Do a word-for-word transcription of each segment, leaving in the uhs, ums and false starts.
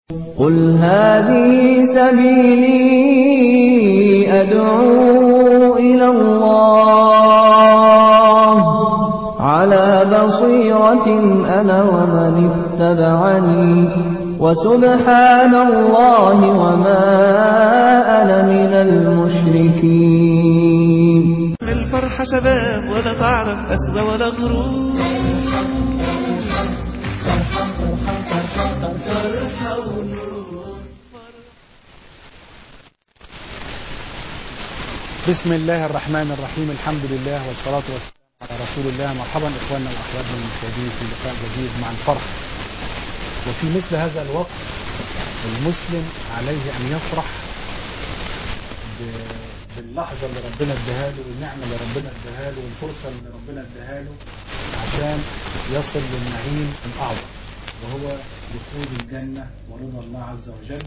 قل هذه سبيلي أدعو إلى الله على بصيرة أنا ومن اتبعني وسبحان الله وما أنا من المشركين. الفرحة شباب ولا تعرف أسباب ولا غرور. بسم الله الرحمن الرحيم. الحمد لله والصلاة والسلام على رسول الله. مرحبا إخواننا وأحبابنا المشاهدين في لقاء جديد مع الفرح. وفي مثل هذا الوقت المسلم عليه أن يفرح باللحظة اللي ربنا اداها له والنعمة اللي ربنا اداها له والفرصة اللي ربنا اداها له عشان يصل للنعيم الأعظم، وهو دخول الجنة ورضا الله عز وجل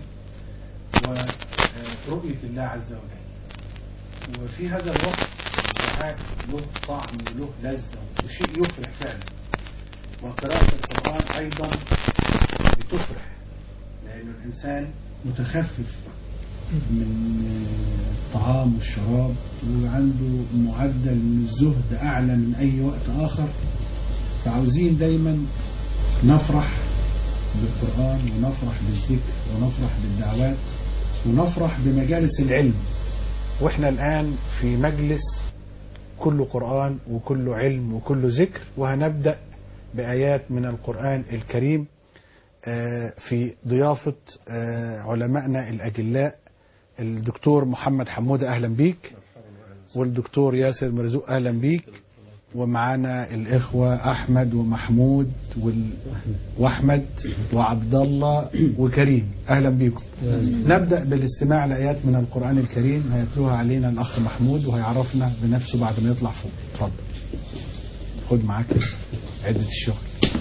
ورؤية الله عز وجل. وفي هذا الوقت الدعاء له طعم وله لذة وشيء يفرح فعلا، وقراءة القرآن أيضا بتفرح، لأن الإنسان متخفف من الطعام والشراب وعنده معدل من الزهد أعلى من أي وقت آخر، فعاوزين دايما نفرح بالقرآن ونفرح بالذكر ونفرح بالدعوات ونفرح بمجالس العلم. واحنا الآن في مجلس كله قرآن وكله علم وكله ذكر، وهنبدأ بآيات من القرآن الكريم في ضيافة علمائنا الأجلاء الدكتور محمد حمودة، أهلا بيك، والدكتور ياسر مرزوق أهلا بيك، ومعانا الإخوة أحمد ومحمود وأحمد وعبد الله وكريم، أهلا بيكم. نبدأ بالاستماع لآيات من القرآن الكريم هيتلوها علينا الأخ محمود وهيعرفنا بنفسه بعد ما يطلع فوق. اتفضل، خد معاك عدة الشغل.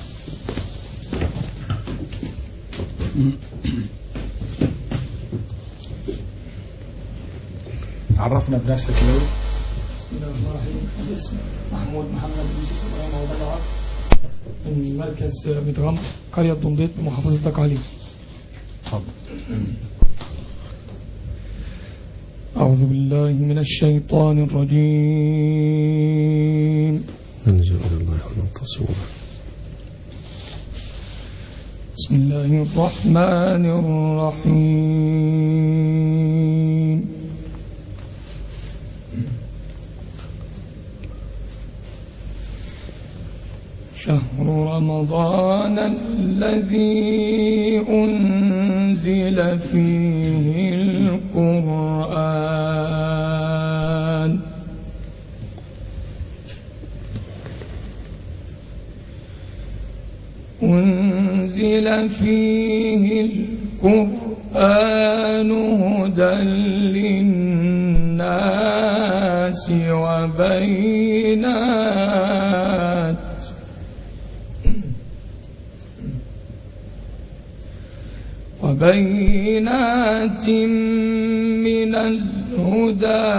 عرفنا بنفسك الأول. بسم الله الرحمن الرحيم. اسم محمود محمد يوسف إبراهيم أبو بلعة من مركز مدغم قرية دنديت بمحافظة دقهلية. تفضل. أعوذ بالله من الشيطان الرجيم. نرجو إلى الله ونتصور. بسم الله الرحمن الرحيم. شهر رمضان الذي أنزل فيه القرآن أنزل فيه القرآن هدى للناس وبينات وبينات من الهدى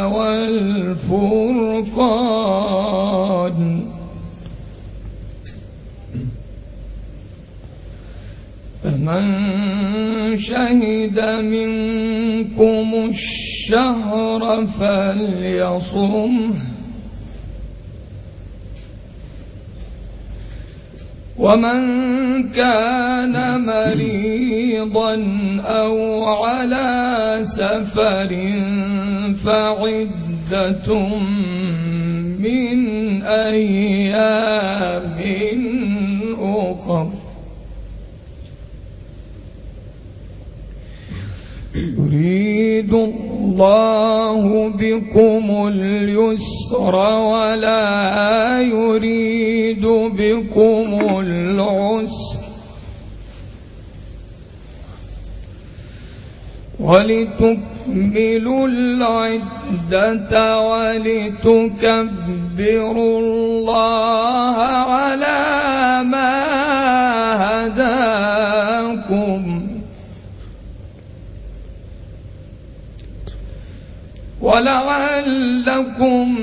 والفرقان، فمن شهد منكم الشهر فليصمه، ومن كان مريضا أو على سفر فعدة من أيام أخر، يريد الله بكم اليسر ولا يريد بكم العسر، ولتكملوا العدة ولتكبروا الله على ما هداكم ولعلكم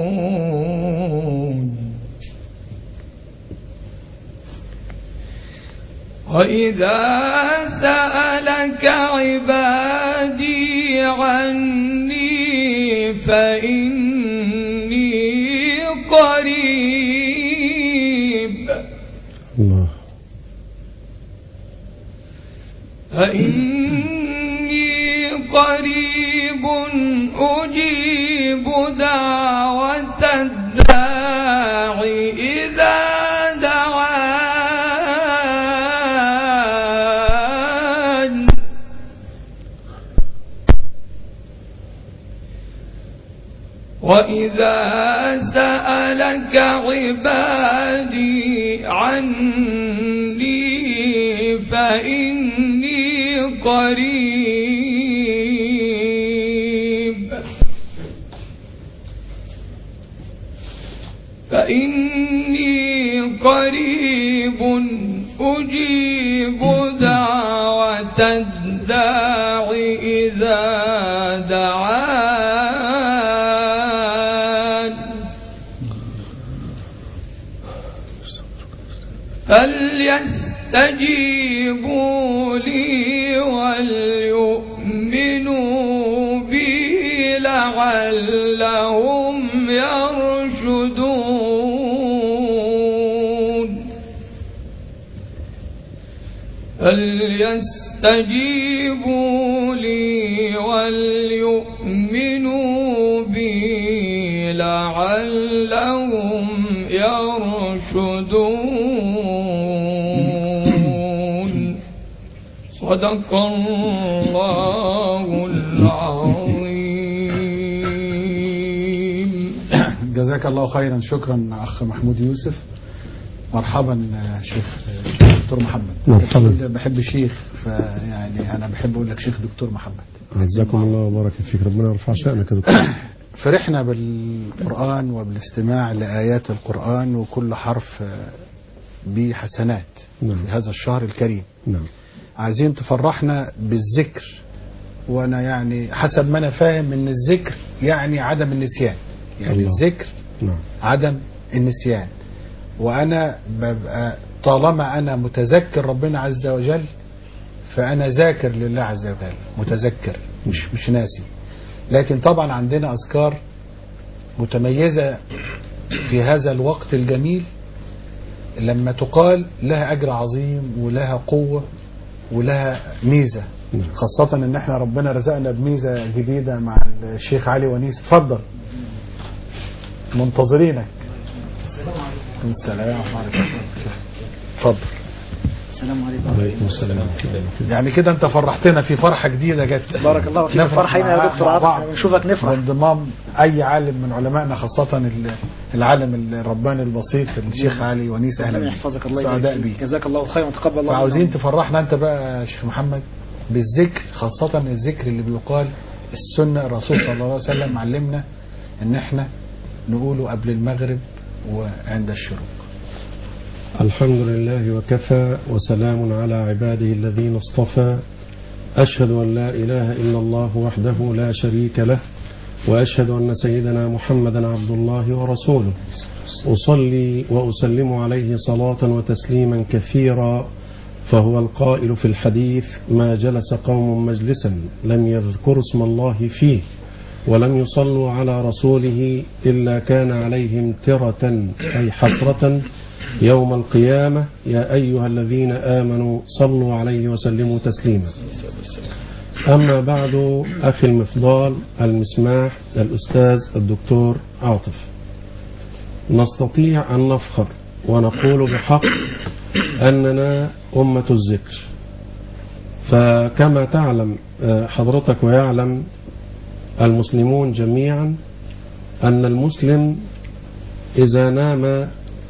تشكرون. وإذا سألك عبادي عني فإني قريب الله فإني قريب أجيب دعوة الداعي إذا دعان وإذا سألك عبادي عني فإني قريب فإني قريب أجيب دعوة الداعي إذا دعان فليستجيبوا لي وليؤمنوا بي لعلهم يرشدون فليستجيبوا لي وليؤمنوا بي لعلهم يرشدون صدق الله العظيم. جزاك الله خيرا. شكرا أخ محمود يوسف. مرحبا شيخ دكتور محمد. مرحبا. بحب الشيخ فيعني أنا بحب أقول لك شيخ دكتور محمد. جزاكم الله وبارك فيك. ربنا يرفع شأنك يا دكتور. فرحنا بالقرآن وبالاستماع لآيات القرآن وكل حرف بحسنات نعم. في هذا الشهر الكريم. نعم. عايزين تفرحنا بالذكر، وأنا يعني حسب ما أنا فاهم إن الذكر يعني عدم النسيان، يعني الله. الذكر نعم. عدم النسيان. وأنا ببقى طالما أنا متذكر ربنا عز وجل فأنا ذاكر لله عز وجل، متذكر مش مش ناسي. لكن طبعا عندنا أذكار متميزة في هذا الوقت الجميل لما تقال لها أجر عظيم ولها قوة ولها ميزة، خاصة ان احنا ربنا رزقنا بميزة جديدة مع الشيخ علي ونيس. اتفضل منتظرينك. السلام عليكم. اتفضل. السلام عليكم. عليكم السلام. يعني كده انت فرحتنا في فرحة جديدة جت. بارك الله فيك. فرحينا يا دكتور عاطف نشوفك نفرح بانضمام اي عالم من علمائنا، خاصة العالم الرباني البسيط الشيخ علي ونيس. اهلا بك. يحفظك الله سعداء بيك. جزاك الله خيرا وتقبل الله. فعاوزين تفرحنا انت بقى يا شيخ محمد بالذكر، خاصة الذكر اللي بيقال السنة. الرسول صلى الله عليه وسلم علمنا ان احنا نقوله قبل المغرب وعند الشروق. الحمد لله وكفى وسلام على عباده الذين اصطفى. أشهد أن لا إله إلا الله وحده لا شريك له، وأشهد أن سيدنا محمدا عبد الله ورسوله. أصلي وأسلم عليه صلاة وتسليما كثيرا، فهو القائل في الحديث: ما جلس قوم مجلسا لم يذكروا اسم الله فيه ولم يصلوا على رسوله إلا كان عليهم ترة أي حسرة يوم القيامة. يا أيها الذين آمنوا صلوا عليه وسلموا تسليما. أما بعد، أخي المفضال المسماح الأستاذ الدكتور عاطف، نستطيع أن نفخر ونقول بحق أننا أمة الذكر. فكما تعلم حضرتك ويعلم المسلمون جميعا أن المسلم إذا نام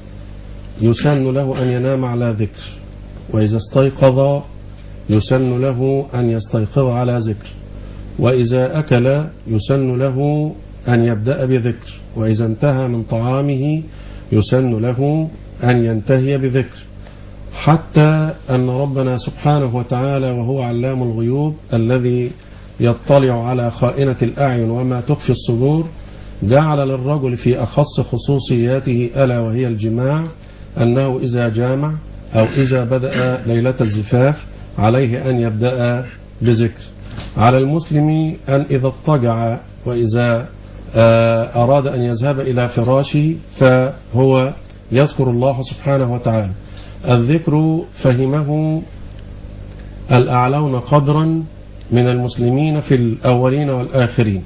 يسن له أن ينام على ذكر، وإذا استيقظ يسن له أن يستيقظ على ذكر، وإذا أكل يسن له أن يبدأ بذكر، وإذا انتهى من طعامه يسن له أن ينتهي بذكر. حتى أن ربنا سبحانه وتعالى وهو علام الغيوب الذي يطلع على خائنة الأعين وما تخفي الصدور جعل للرجل في أخص خصوصياته ألا وهي الجماع أنه إذا جامع أو إذا بدأ ليلة الزفاف عليه أن يبدأ بذكر. على المسلم أن إذا اضطجع وإذا أراد أن يذهب إلى فراشه فهو يذكر الله سبحانه وتعالى. الذكر فهمه الأعلون قدرا من المسلمين في الأولين والآخرين،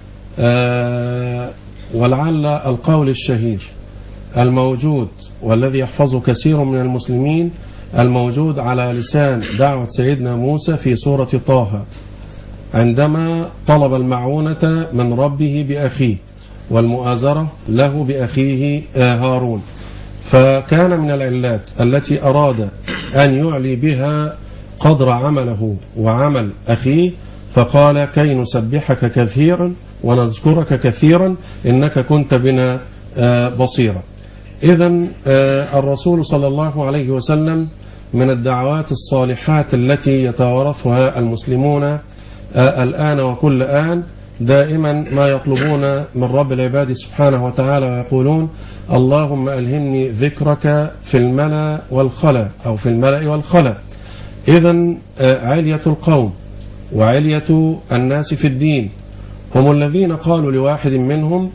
ولعل القول الشهير الموجود والذي يحفظه كثير من المسلمين الموجود على لسان دعوة سيدنا موسى في سورة طه عندما طلب المعونة من ربه بأخيه والمؤازرة له بأخيه هارون، فكان من العلات التي أراد أن يعلي بها قدر عمله وعمل أخيه فقال كي نسبحك كثيرا ونذكرك كثيرا إنك كنت بنا بصيرا. إذن الرسول صلى الله عليه وسلم من الدعوات الصالحات التي يتوارثها المسلمون الآن وكل آن دائما ما يطلبون من رب العباد سبحانه وتعالى ويقولون اللهم ألهمني ذكرك في الملأ والخلا أو في الملأ والخلا. إذن علية القوم وعلية الناس في الدين هم الذين قالوا لواحد منهم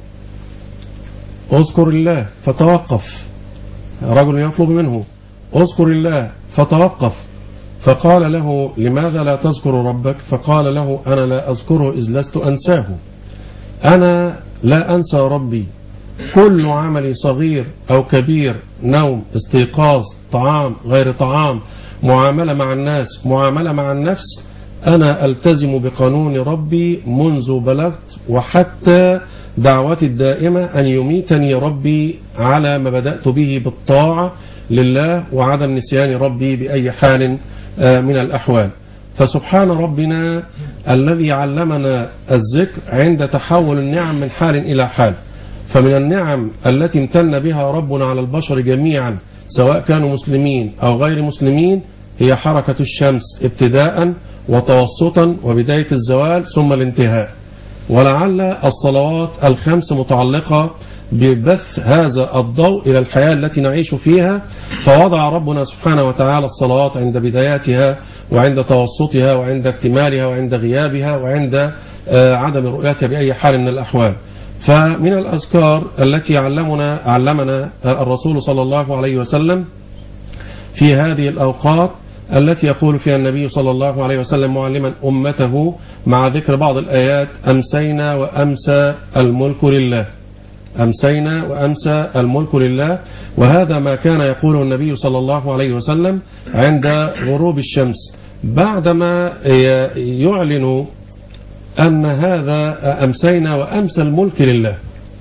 اذكر الله فتوقف، رجل يطلب منه اذكر الله فتوقف، فقال له لماذا لا تذكر ربك؟ فقال له أنا لا أذكره إذ لست أنساه، أنا لا أنسى ربي، كل عملي صغير أو كبير، نوم، استيقاظ، طعام، غير طعام، معاملة مع الناس، معاملة مع النفس، أنا ألتزم بقانون ربي منذ بلغت، وحتى دعوتي الدائمة أن يميتني ربي على ما بدأت به بالطاعة لله وعدم نسيان ربي بأي حال من الأحوال. فسبحان ربنا الذي علمنا الذكر عند تحول النعم من حال إلى حال. فمن النعم التي امتن بها ربنا على البشر جميعا سواء كانوا مسلمين أو غير مسلمين هي حركة الشمس ابتداء وتوسطا وبداية الزوال ثم الانتهاء، ولعل الصلوات الخمس متعلقة ببث هذا الضوء إلى الحياة التي نعيش فيها، فوضع ربنا سبحانه وتعالى الصلوات عند بداياتها وعند توسطها وعند اكتمالها وعند غيابها وعند عدم رؤيتها بأي حال من الأحوال. فمن الأذكار التي علمنا علمنا الرسول صلى الله عليه وسلم في هذه الأوقات التي يقول فيها النبي صلى الله عليه وسلم معلما أمته مع ذكر بعض الآيات أمسينا وأمسى الملك لله، أمسينا وأمسى الملك لله. وهذا ما كان يقوله النبي صلى الله عليه وسلم عند غروب الشمس بعدما يعلن أن هذا أمسينا وأمسى الملك لله.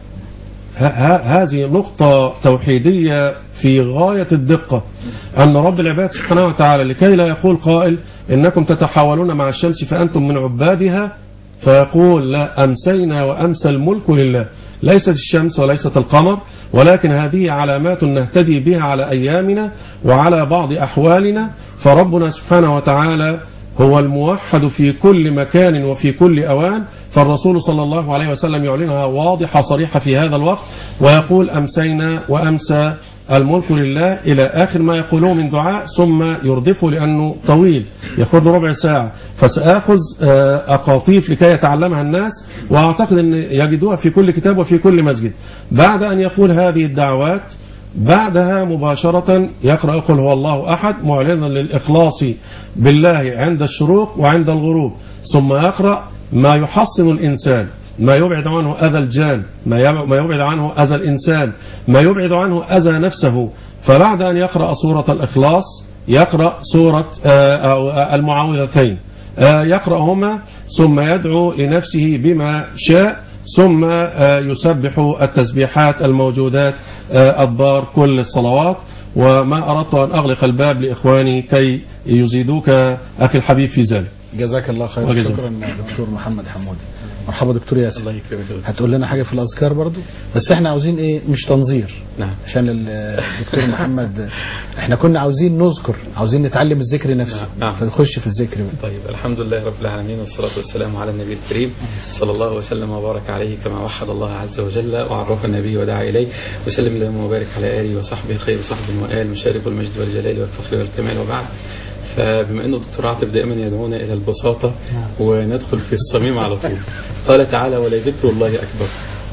هذه نقطة توحيدية في غاية الدقة، أن رب العباد سبحانه وتعالى لكي لا يقول قائل إنكم تتحاولون مع الشمس فأنتم من عبادها، فيقول لا، أمسينا وأمسى الملك لله، ليست الشمس وليست القمر، ولكن هذه علامات نهتدي بها على أيامنا وعلى بعض أحوالنا. فربنا سبحانه وتعالى هو الموحد في كل مكان وفي كل أوان، فالرسول صلى الله عليه وسلم يعلنها واضحة صريحة في هذا الوقت ويقول أمسينا وأمسى الملك لله إلى آخر ما يقوله من دعاء، ثم يردفه لأنه طويل يأخذ ربع ساعة، فسأخذ أقاطيف لكي يتعلمها الناس، وأعتقد أن يجدوها في كل كتاب وفي كل مسجد. بعد أن يقول هذه الدعوات بعدها مباشرة يقرأ قل هو الله أحد معلنا للإخلاص بالله عند الشروق وعند الغروب، ثم يقرأ ما يحصن الإنسان، ما يبعد عنه أذى الجان، ما يبعد عنه أذى الإنسان، ما يبعد عنه أذى نفسه. فبعد أن يقرأ سورة الإخلاص يقرأ سورة المعاوذتين، يقرأهما ثم يدعو لنفسه بما شاء، ثم يسبح التسبيحات الموجودات أدبار كل الصلوات. وما أردت أن أغلق الباب لإخواني كي يزيدوك أخي الحبيب في ذلك. جزاك الله خير. وجزاك. شكرا دكتور محمد حمودي. مرحبا دكتور ياسر. الله يكرمك. هتقول لنا حاجه في الاذكار برضو، بس احنا عاوزين ايه، مش تنظير. نعم. عشان الدكتور محمد احنا كنا عاوزين نذكر، عاوزين نتعلم الذكر نفسه. نعم. فنخش في الذكر بقى. طيب الحمد لله رب العالمين والصلاة والسلام على النبي الكريم صلى الله وسلم وبارك عليه كما وحد الله عز وجل وعرف النبي ودعا إليه وسلم اللهم وبارك على آله وصحبه خير صحبه وآل مشارك المجد والجلال والفخر والكمال. وبعد، فبما أنه الدكتور عاطف دائما يدعونا إلى البساطة وندخل في الصميم على طول، قال تعالى ولذكر الله أكبر.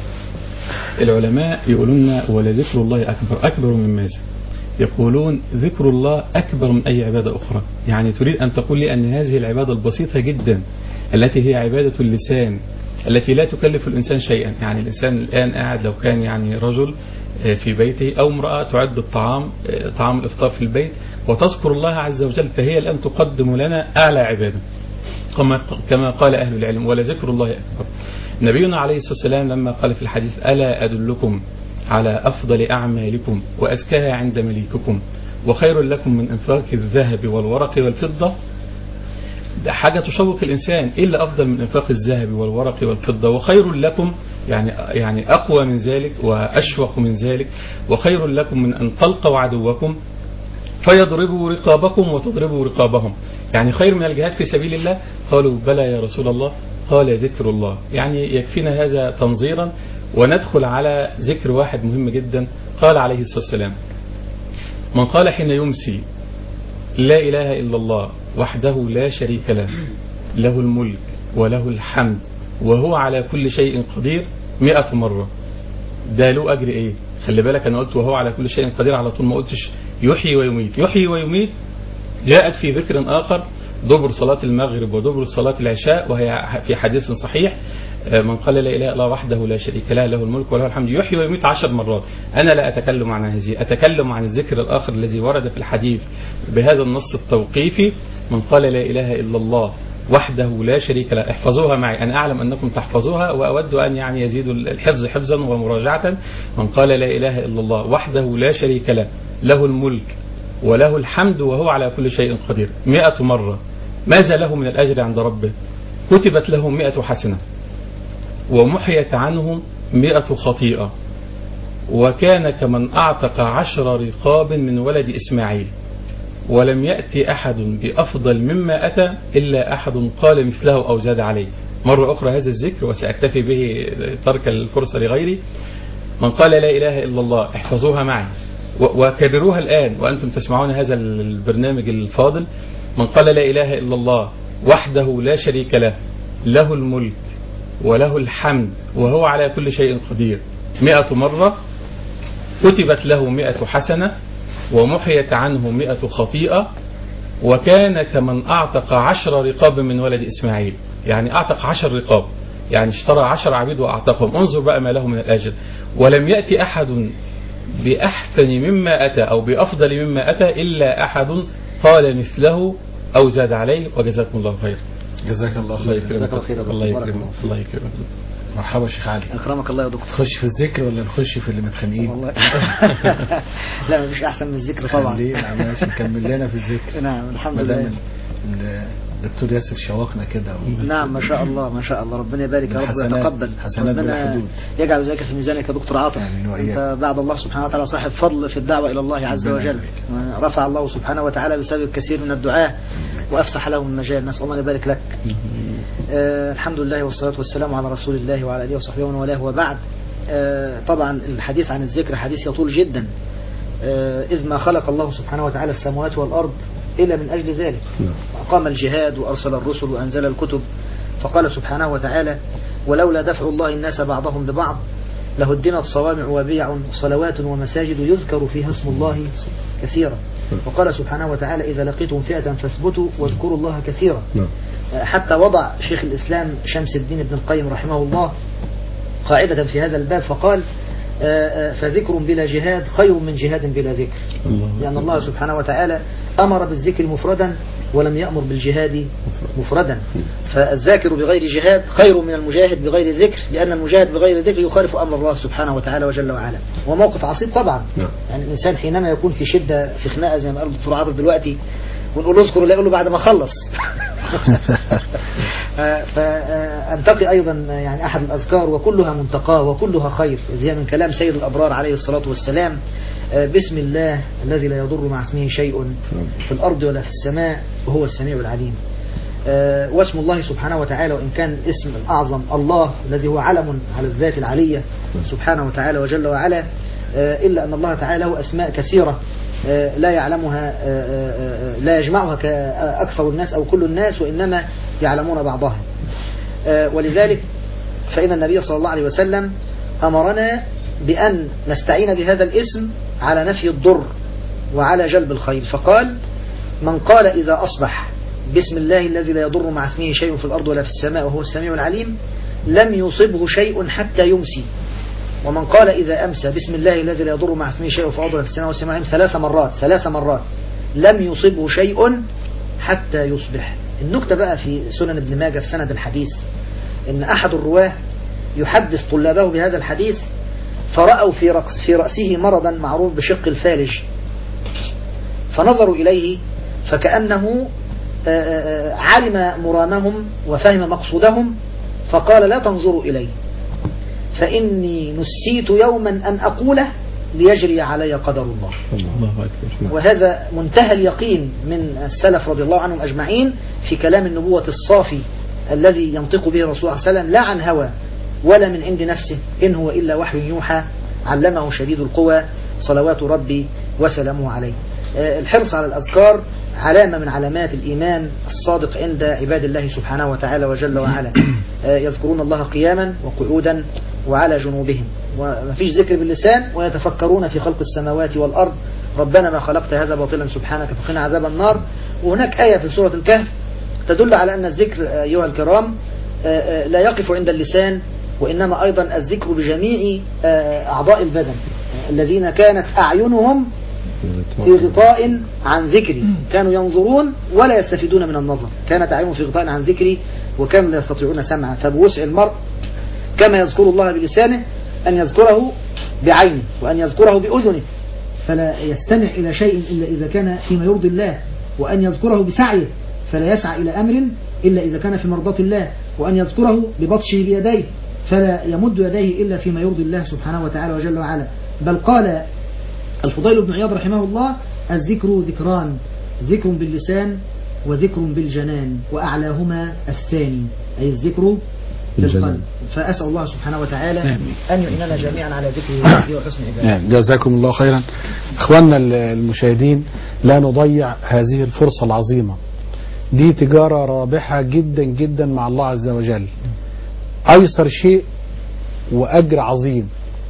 العلماء يقولون ولذكر الله أكبر. أكبر من ماذا؟ يقولون ذكر الله أكبر من أي عبادة أخرى. يعني تريد أن تقول لي أن هذه العبادة البسيطة جدا التي هي عبادة اللسان التي لا تكلف الإنسان شيئا. يعني الإنسان الآن قاعد، لو كان يعني رجل في بيته أو امرأة تعد الطعام طعام الإفطار في البيت وتذكر الله عز وجل، فهي الآن تقدم لنا أعلى عبادة كما قال أهل العلم ولذكر الله أكبر. نبينا عليه الصلاة والسلام لما قال في الحديث ألا أدلكم على أفضل أعمالكم وأزكاها عند مليككم وخير لكم من إنفاق الذهب والورق والفضة. ده حاجة تشوق الإنسان، إلا أفضل من إنفاق الذهب والورق والفضة وخير لكم، يعني يعني أقوى من ذلك وأشوق من ذلك، وخير لكم من أن تلقوا عدوكم فيضربوا رقابكم وتضربوا رقابهم. يعني خير من الجهاد في سبيل الله. قالوا بلى يا رسول الله. قال ذكر الله. يعني يكفينا هذا تنظيرا وندخل على ذكر واحد مهم جدا. قال عليه الصلاة والسلام من قال حين يمسي لا إله إلا الله وحده لا شريك له له الملك وله الحمد وهو على كل شيء قدير مئة مرة، ده له أجر إيه؟ خلي بالك أنا قلت وهو على كل شيء قدير على طول، ما قلتش يحيي ويميت. يحيي ويميت جاءت في ذكر آخر دبر صلاة المغرب ودبر صلاة العشاء، وهي في حديث صحيح من قال لا إله إلا الله وحده لا شريك له له الملك وله الحمد يحيي ويميت عشر مرات. أنا لا أتكلم عن هذه، أتكلم عن الذكر الآخر الذي ورد في الحديث بهذا النص التوقيفي من قال لا إله إلا الله وحده لا شريك له. احفظوها معي، أنا أعلم أنكم تحفظوها وأود أن يعني يزيد الحفظ حفظا ومراجعة. من قال لا إله إلا الله وحده لا شريك له له الملك وله الحمد وهو على كل شيء قدير مئة مرة. ماذا له من الأجر عند ربه؟ كتبت له مئة حسنة ومحيت عنه مئة خطيئة وكان كمن أعتق عشر رقاب من ولد إسماعيل ولم يأتي أحد بأفضل مما أتى إلا أحد قال مثله أو زاد عليه. مرة أخرى هذا الذكر وسأكتفي به ترك الفرصة لغيري. من قال لا إله إلا الله احفظوها معي وكبروها الآن وأنتم تسمعون هذا البرنامج الفاضل. من قال لا إله إلا الله وحده لا شريك له له الملك وله الحمد وهو على كل شيء قدير مئة مرة كتبت له مئة حسنة ومحيت عنه مئة خطيئة وكان كمن أعتق عشر رقاب من ولد إسماعيل. يعني أعتق عشر رقاب، يعني اشترى عشر عبيد وأعتقهم. انظر بقى ما له من الأجر. ولم يأتي أحد بأحسن مما أتى أو بأفضل مما أتى إلا أحد قال مثله أو زاد عليه. وجزاكم الله خير. جزاك الله خير. جزاك الله خير. الله يكرمك. الله يكرمك. مرحبا شيخ علي. اكرمك الله يا دكتور. نخش في الذكر ولا نخش في اللي متخانقين؟ والله لا مفيش احسن من الذكر طبعا. خلينا ماشي نكمل لنا في الذكر. نعم الحمد لله. الدكتور ياسر شوقنا كده و... نعم ما شاء الله ما شاء الله. ربنا يبارك يا رب ويتقبل. حسنات بلا حدود. يجعل ذلك في ميزانك يا دكتور عاطف. انت بعد الله سبحانه وتعالى صاحب فضل في الدعوة الى الله عز وجل. رفع الله سبحانه وتعالى بسبب الكثير من الدعاة وافسح لهم المجال. نسأل الله يبارك لك. آه الحمد لله والصلاة والسلام على رسول الله وعلى اله وصحبه ومن والاه وبعد. آه طبعا الحديث عن الذكر حديث يطول جدا. آه إذ ما خلق الله سبحانه وتعالى السماوات والأرض إلا من أجل ذلك. أقام الجهاد وأرسل الرسل وأنزل الكتب. فقال سبحانه وتعالى ولولا دفع الله الناس بعضهم ببعض لهدمت صوامع وبيع وصلوات ومساجد يذكر فيها اسم الله كثيرا. وقال سبحانه وتعالى إذا لقيتم فئة فاثبتوا واذكروا الله كثيرا. حتى وضع شيخ الإسلام شمس الدين ابن القيم رحمه الله قاعدة في هذا الباب فقال فذكر بلا جهاد خير من جهاد بلا ذكر. لأن الله سبحانه وتعالى أمر بالذكر مفردا ولم يأمر بالجهاد مفردا. فالذاكر بغير جهاد خير من المجاهد بغير ذكر، لأن المجاهد بغير ذكر يخالف أمر الله سبحانه وتعالى وجل وعلا. وموقف عصيب طبعا. يعني الإنسان حينما يكون في شدة في خناقة زي ما قال الدكتور عاطف دلوقتي ونقول له اذكر لا يقول له بعد ما خلص فأنتقي أيضا يعني أحد الأذكار وكلها منتقاه وكلها خير، إذ هي من كلام سيد الأبرار عليه الصلاة والسلام: بسم الله الذي لا يضر مع اسمه شيء في الأرض ولا في السماء وهو السميع العليم. واسم الله سبحانه وتعالى وإن كان اسم الأعظم الله الذي هو علم على الذات العلية سبحانه وتعالى وجل وعلا، إلا أن الله تعالى له أسماء كثيرة لا يعلمها لا يجمعها أكثر الناس أو كل الناس، وإنما يعلمون بعضها. ولذلك فإن النبي صلى الله عليه وسلم أمرنا بأن نستعين بهذا الاسم على نفي الضر وعلى جلب الخير، فقال: من قال إذا أصبح بسم الله الذي لا يضر مع اسمه شيء في الأرض ولا في السماء وهو السميع العليم لم يصبه شيء حتى يمسي. ومن قال إذا أمسى بسم الله الذي لا يضر مع اسمه شيء في الأرض ولا في السماء والسميع العليم ثلاث مرات ثلاث مرات لم يصبه شيء حتى يصبح. النكتة بقى في سنن ابن ماجه في سند الحديث إن أحد الرواه يحدث طلابه بهذا الحديث، فرأوا في رأس في رأسه مرضا معروف بشق الفالج، فنظروا إليه فكأنه علم مرامهم وفهم مقصودهم، فقال: لا تنظروا إلي فإني نسيت يوما أن أقوله ليجري علي قدر الله. الله أكبر. وهذا منتهى اليقين من السلف رضي الله عنهم أجمعين في كلام النبوة الصافي الذي ينطق به الرسول صلى الله عليه وسلم، لا عن هوى ولا من عند نفسه، إن هو إلا وحي يوحى علمه شديد القوى صلوات ربي وسلامه عليه. الحرص على الأذكار علامة من علامات الإيمان الصادق عند عباد الله سبحانه وتعالى وجل وعلا. يذكرون الله قياما وقعودا وعلى جنوبهم، وما فيش ذكر باللسان، ويتفكرون في خلق السماوات والأرض ربنا ما خلقت هذا باطلا سبحانك فقنا عذاب النار. وهناك آية في سورة الكهف تدل على أن الذكر أيها الكرام لا يقف عند اللسان، وإنما أيضا الذكر بجميع أعضاء البدن. الذين كانت أعينهم في غطاء عن ذكري كانوا ينظرون ولا يستفيدون من النظر، كانت أعينهم في غطاء عن ذكري وكانوا لا يستطيعون سمعا. فبوسع المرء كما يذكر الله بلسانه أن يذكره بعينه وأن يذكره بأذنه، فلا يستمع إلى شيء إلا إذا كان فيما يرضي الله، وأن يذكره بسعيه فلا يسعى إلى أمر إلا إذا كان في مرضاة الله، وأن يذكره ببطشه بيديه فلا يمد يديه إلا فيما يرضي الله سبحانه وتعالى وجل وعلا. بل قال الفضيل بن عياض رحمه الله: الذكر ذكران، ذكر باللسان وذكر بالجنان، وأعلاهما الثاني أي الذكر بالقلب. فأسأل الله سبحانه وتعالى أن يعيننا جميعا على ذكره وحسن عبادته. جزاكم الله خيرا. إخواننا المشاهدين، لا نضيع هذه الفرصة العظيمة، دي تجارة رابحة جدا جدا مع الله عز وجل، أيسر شيء وأجر عظيم.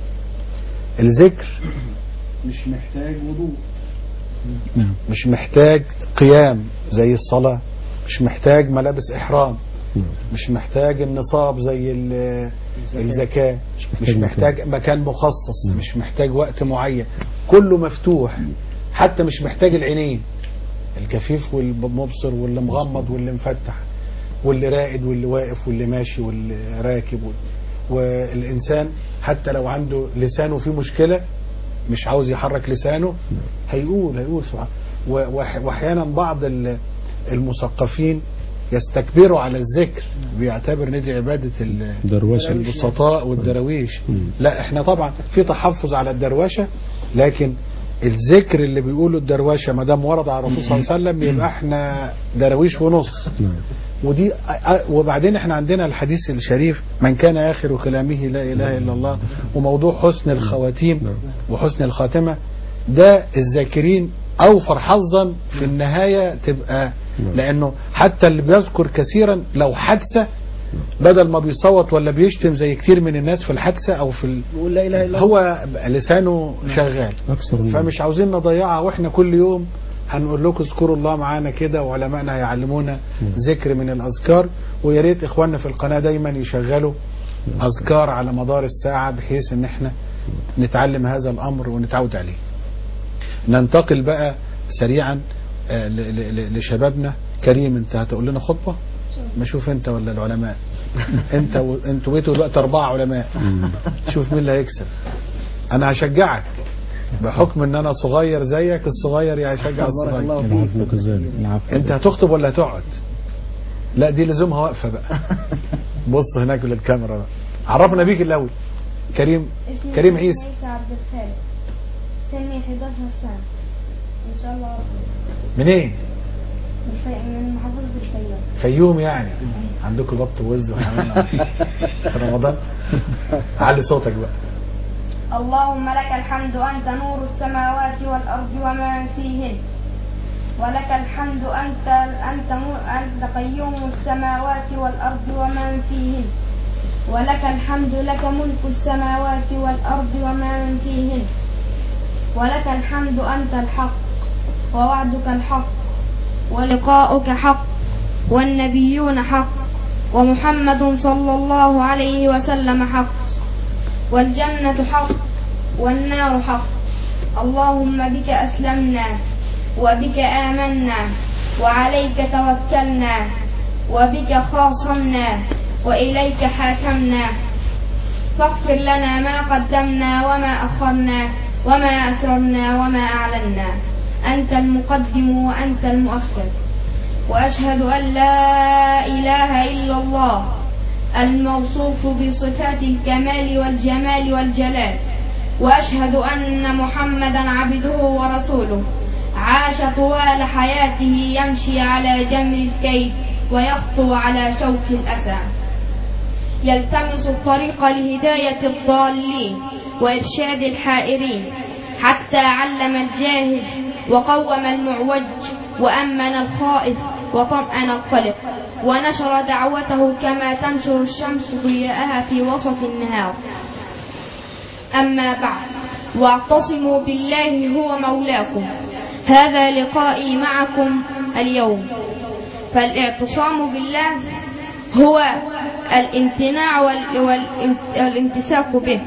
الذكر مش محتاج وضوء، مش محتاج قيام زي الصلاة، مش محتاج ملابس إحرام، مش محتاج النصاب زي الزكاة، مش محتاج مكان مخصص، مش محتاج وقت معين، كله مفتوح. حتى مش محتاج العينين، الكفيف والمبصر واللي مغمض واللي مفتح واللي راقد واللي واقف واللي ماشي واللي راكب. والإنسان حتى لو عنده لسانه فيه مشكلة مش عاوز يحرك لسانه هيقول هيقول سبحان. واحيانا بعض المثقفين يستكبروا على الذكر، بيعتبر ان دي عبادة الدرواشة البسطاء والدرويش. لا، احنا طبعا في تحفظ على الدرواشة، لكن الذكر اللي بيقوله الدرواشة ما دام ورد على الرسول صلى الله عليه وسلم يبقى احنا درويش ونص. ودي وبعدين احنا عندنا الحديث الشريف: من كان آخر كلامه لا إله إلا الله، وموضوع حسن الخواتيم وحسن الخاتمة، ده الذاكرين أوفر حظا في النهاية تبقى، لأنه حتى اللي بيذكر كثيرا لو حادثة بدل ما بيصوت ولا بيشتم زي كتير من الناس في الحادثة أو في ال... لا إله إلا هو لسانه شغال. فمش عاوزين نضيعها، وإحنا كل يوم هنقول لكم اذكروا الله معانا كده، وعلمائنا هيعلمونا ذكر من الأذكار. ويا ريت إخواننا في القناة دايما يشغلوا أذكار على مدار الساعة بحيث ان احنا نتعلم هذا الأمر ونتعود عليه. ننتقل بقى سريعا لشبابنا. كريم، انت هتقول لنا خطبة؟ ما شوف انت ولا العلماء؟ انت و... انتوا بقيتوا دلوقتي أربعة علماء، شوف مين اللي هيكسب. انا هشجعك بحكم ان انا صغير زيك، الصغير هيشجع الصغير. انت هتخطب ولا هتقعد؟ لا دي لزومها واقفة بقى. بص هناك للكاميرا بقى. عرفنا بيك الأول. كريم كريم عيسى. عبد الخالق، سني إحدى عشرة سنة إن شاء الله ربنا. منين؟ من محافظة الفيوم. فيوم يعني. عندكم ضبط ووز وحمام في رمضان. علي صوتك بقى. اللهم لك الحمد أنت نور السماوات والأرض وما فيهن، ولك الحمد أنت أنت أنت قيوم السماوات والأرض وما فيهن، ولك الحمد لك ملك السماوات والأرض وما فيهن، ولك الحمد أنت الحق ووعدك الحق ولقاؤك حق والنبيون حق ومحمد صلى الله عليه وسلم حق والجنة حق والنار حق. اللهم بك أسلمنا وبك آمنا وعليك توكلنا وبك خاصمنا وإليك حاكمنا، فاغفر لنا ما قدمنا وما أخرنا وما أسررنا وما أعلنا، أنت المقدم وأنت المؤخر. وأشهد أن لا إله إلا الله الموصوف بصفات الكمال والجمال والجلال، وأشهد أن محمدا عبده ورسوله عاش طوال حياته يمشي على جمر الكيد ويخطو على شوك الأسى، يلتمس الطريق لهداية الضالين وإرشاد الحائرين، حتى علم الجاهل وقوم المعوج وأمن الخائف وطمأن القلق، ونشر دعوته كما تنشر الشمس ضياءها في وسط النهار. أما بعد، واعتصموا بالله هو مولاكم. هذا لقائي معكم اليوم. فالاعتصام بالله هو الامتناع والامتساك به.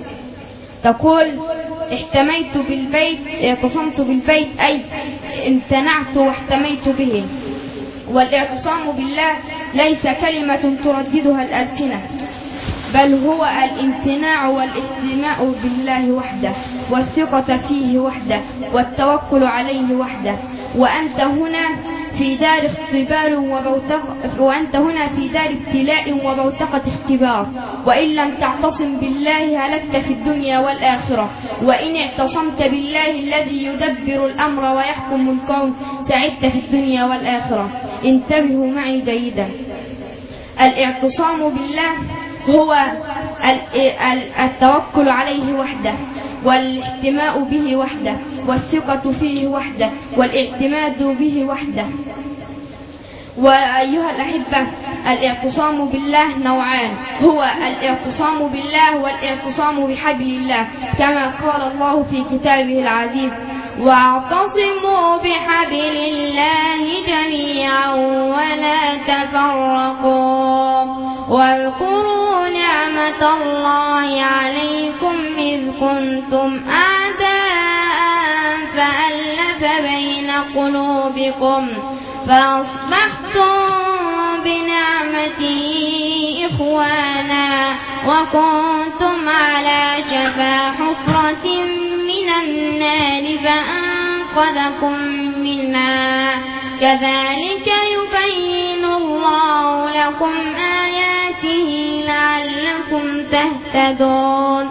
تقول احتميت بالبيت، اعتصمت بالبيت أي امتنعت واحتميت به. والاعتصام بالله ليس كلمة ترددها الألسنة، بل هو الامتناع والاستماع بالله وحده، والثقة فيه وحده، والتوكل عليه وحده. وأنت هنا في دار اختبار وبوتقة، وأنت هنا في دار ابتلاء وبوتقة اختبار. وإن لم تعتصم بالله هلكت في الدنيا والآخرة، وإن اعتصمت بالله الذي يدبر الأمر ويحكم الكون سعدت في الدنيا والآخرة. انتبهوا معي جيدا. الاعتصام بالله هو التوكل عليه وحده، والاحتماء به وحده، والثقة فيه وحده، والاعتماد به وحده. وأيها الأحبة، الاعتصام بالله نوعان، هو الاعتصام بالله والاعتصام بحبل الله، كما قال الله في كتابه العزيز: واعتصموا بحبل الله جميعا ولا تفرقوا واذكروا نعمة الله عليكم إذ كنتم أعداء فألف بين قلوبكم فأصبحتم بنعمته إخوانا وكنتم على شفا حفرة من النار فأنقذكم منها كذلك يبين الله لكم آياته لعلكم تهتدون.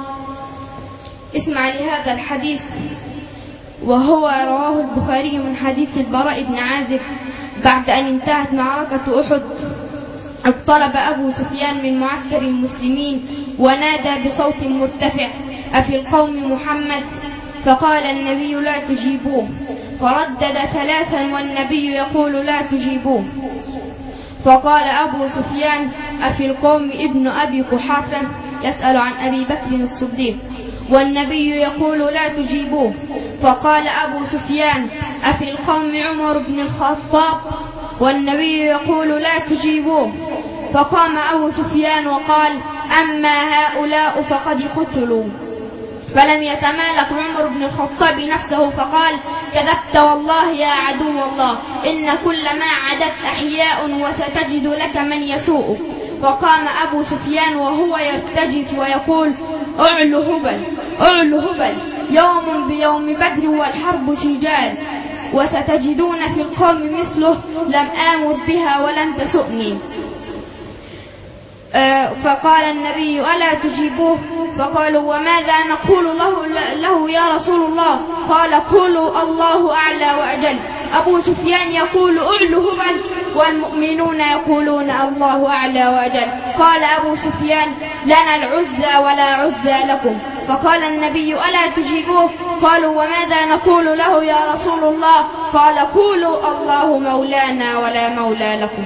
اسمع لهذا الحديث، وهو رواه البخاري من حديث البراء بن عازب: بعد أن انتهت معركة أحد اقترب أبو سفيان من معسكر المسلمين ونادى بصوت مرتفع: أفي القوم محمد؟ فقال النبي: لا تجيبوه. فردد ثلاثا والنبي يقول: لا تجيبوه. فقال أبو سفيان: أفي القوم ابن أبي قحافة؟ يسأل عن أبي بكر الصديق، والنبي يقول: لا تجيبوه. فقال أبو سفيان: أفي القوم عمر بن الخطاب؟ والنبي يقول: لا تجيبوه. فقام أبو سفيان وقال: أما هؤلاء فقد قتلوا. فلم يتمالك عمر بن الخطاب نفسه فقال: كذبت والله يا عدو الله، إن كل ما عدت أحياء وستجد لك من يسوءك. فقام أبو سفيان وهو يرتجف ويقول: أعلو هبل أعلو هبل، يوم بيوم بدر والحرب سجال. وستجدون في القوم مثله لم آمر بها ولم تسؤني. فقال النبي ألا تجيبوه؟ فقالوا وماذا نقول له, له يا رسول الله؟ قال قولوا الله أعلى وأجل. أبو سفيان يقول أعلو هبل والمؤمنون يقولون الله أعلى وأجل. قال أبو سفيان لنا العزى ولا عزى لكم. فقال النبي ألا تجيبوه؟ قالوا وماذا نقول له يا رسول الله؟ قال قولوا الله مولانا ولا مولى لكم.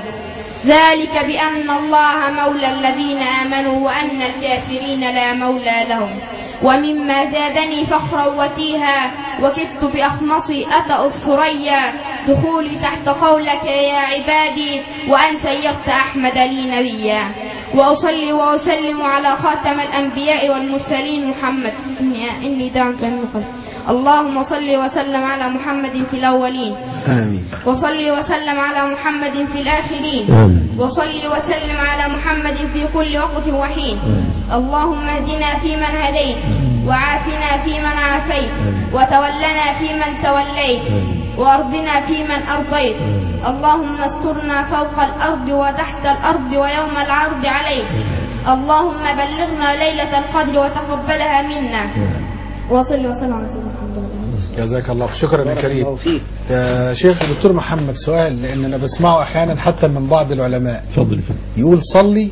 ذلك بأن الله مولى الذين آمنوا وأن الكافرين لا مولى لهم. ومما زادني فخرا وتيها وكدت بأخمصي أتأ الثريا دخولي تحت قولك يا عبادي وأن سيرت أحمد لي نبيا. وأصلي وأسلم على خاتم الأنبياء والمرسلين محمد إني دعوت من قبل. اللهم صل وسلم على محمد في الأولين آمين. وصل وسلم على محمد في الآخرين آمين. وصل وسلم على محمد في كل وقت وحين. اللهم اهدنا فيمن هديت وعافنا فيمن عافيت وتولنا فيمن توليت وأرضنا فيمن أرضيت. اللهم استرنا فوق الأرض وتحت الأرض ويوم العرض عليك. اللهم بلغنا ليلة القدر وتقبلها منا. وصل وسلم على سيدنا محمد. جزاك الله شكرا يا كريم. يا شيخ الدكتور محمد سؤال، لان انا بسمعه احيانا حتى من بعض العلماء. اتفضل. يقول صلي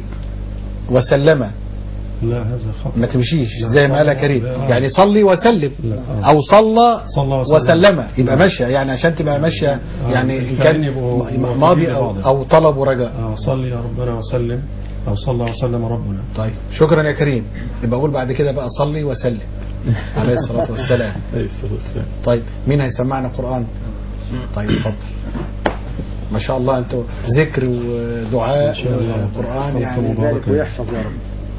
وسلم. لا هذا خطأ، ما تمشيش زي ما قال كريم. لا. يعني صلي وسلم لا. او صلى صلى وسلم, وسلم يبقى ماشيه، يعني عشان تبقى ماشيه يعني ان كان ماضي او او طلب ورجاء. اه صلي يا ربنا وسلم او صلى وسلم ربنا. طيب شكرا يا كريم. يبقى اقول بعد كده بقى صلي وسلم عليه الصلاه والسلام. عليه الصلاة والسلام. طيب مين هيسمعنا قرآن؟ طيب اتفضل. ما شاء الله انتوا ذكر ودعاء وقرآن يعني ذلك ويحفظ يا رب.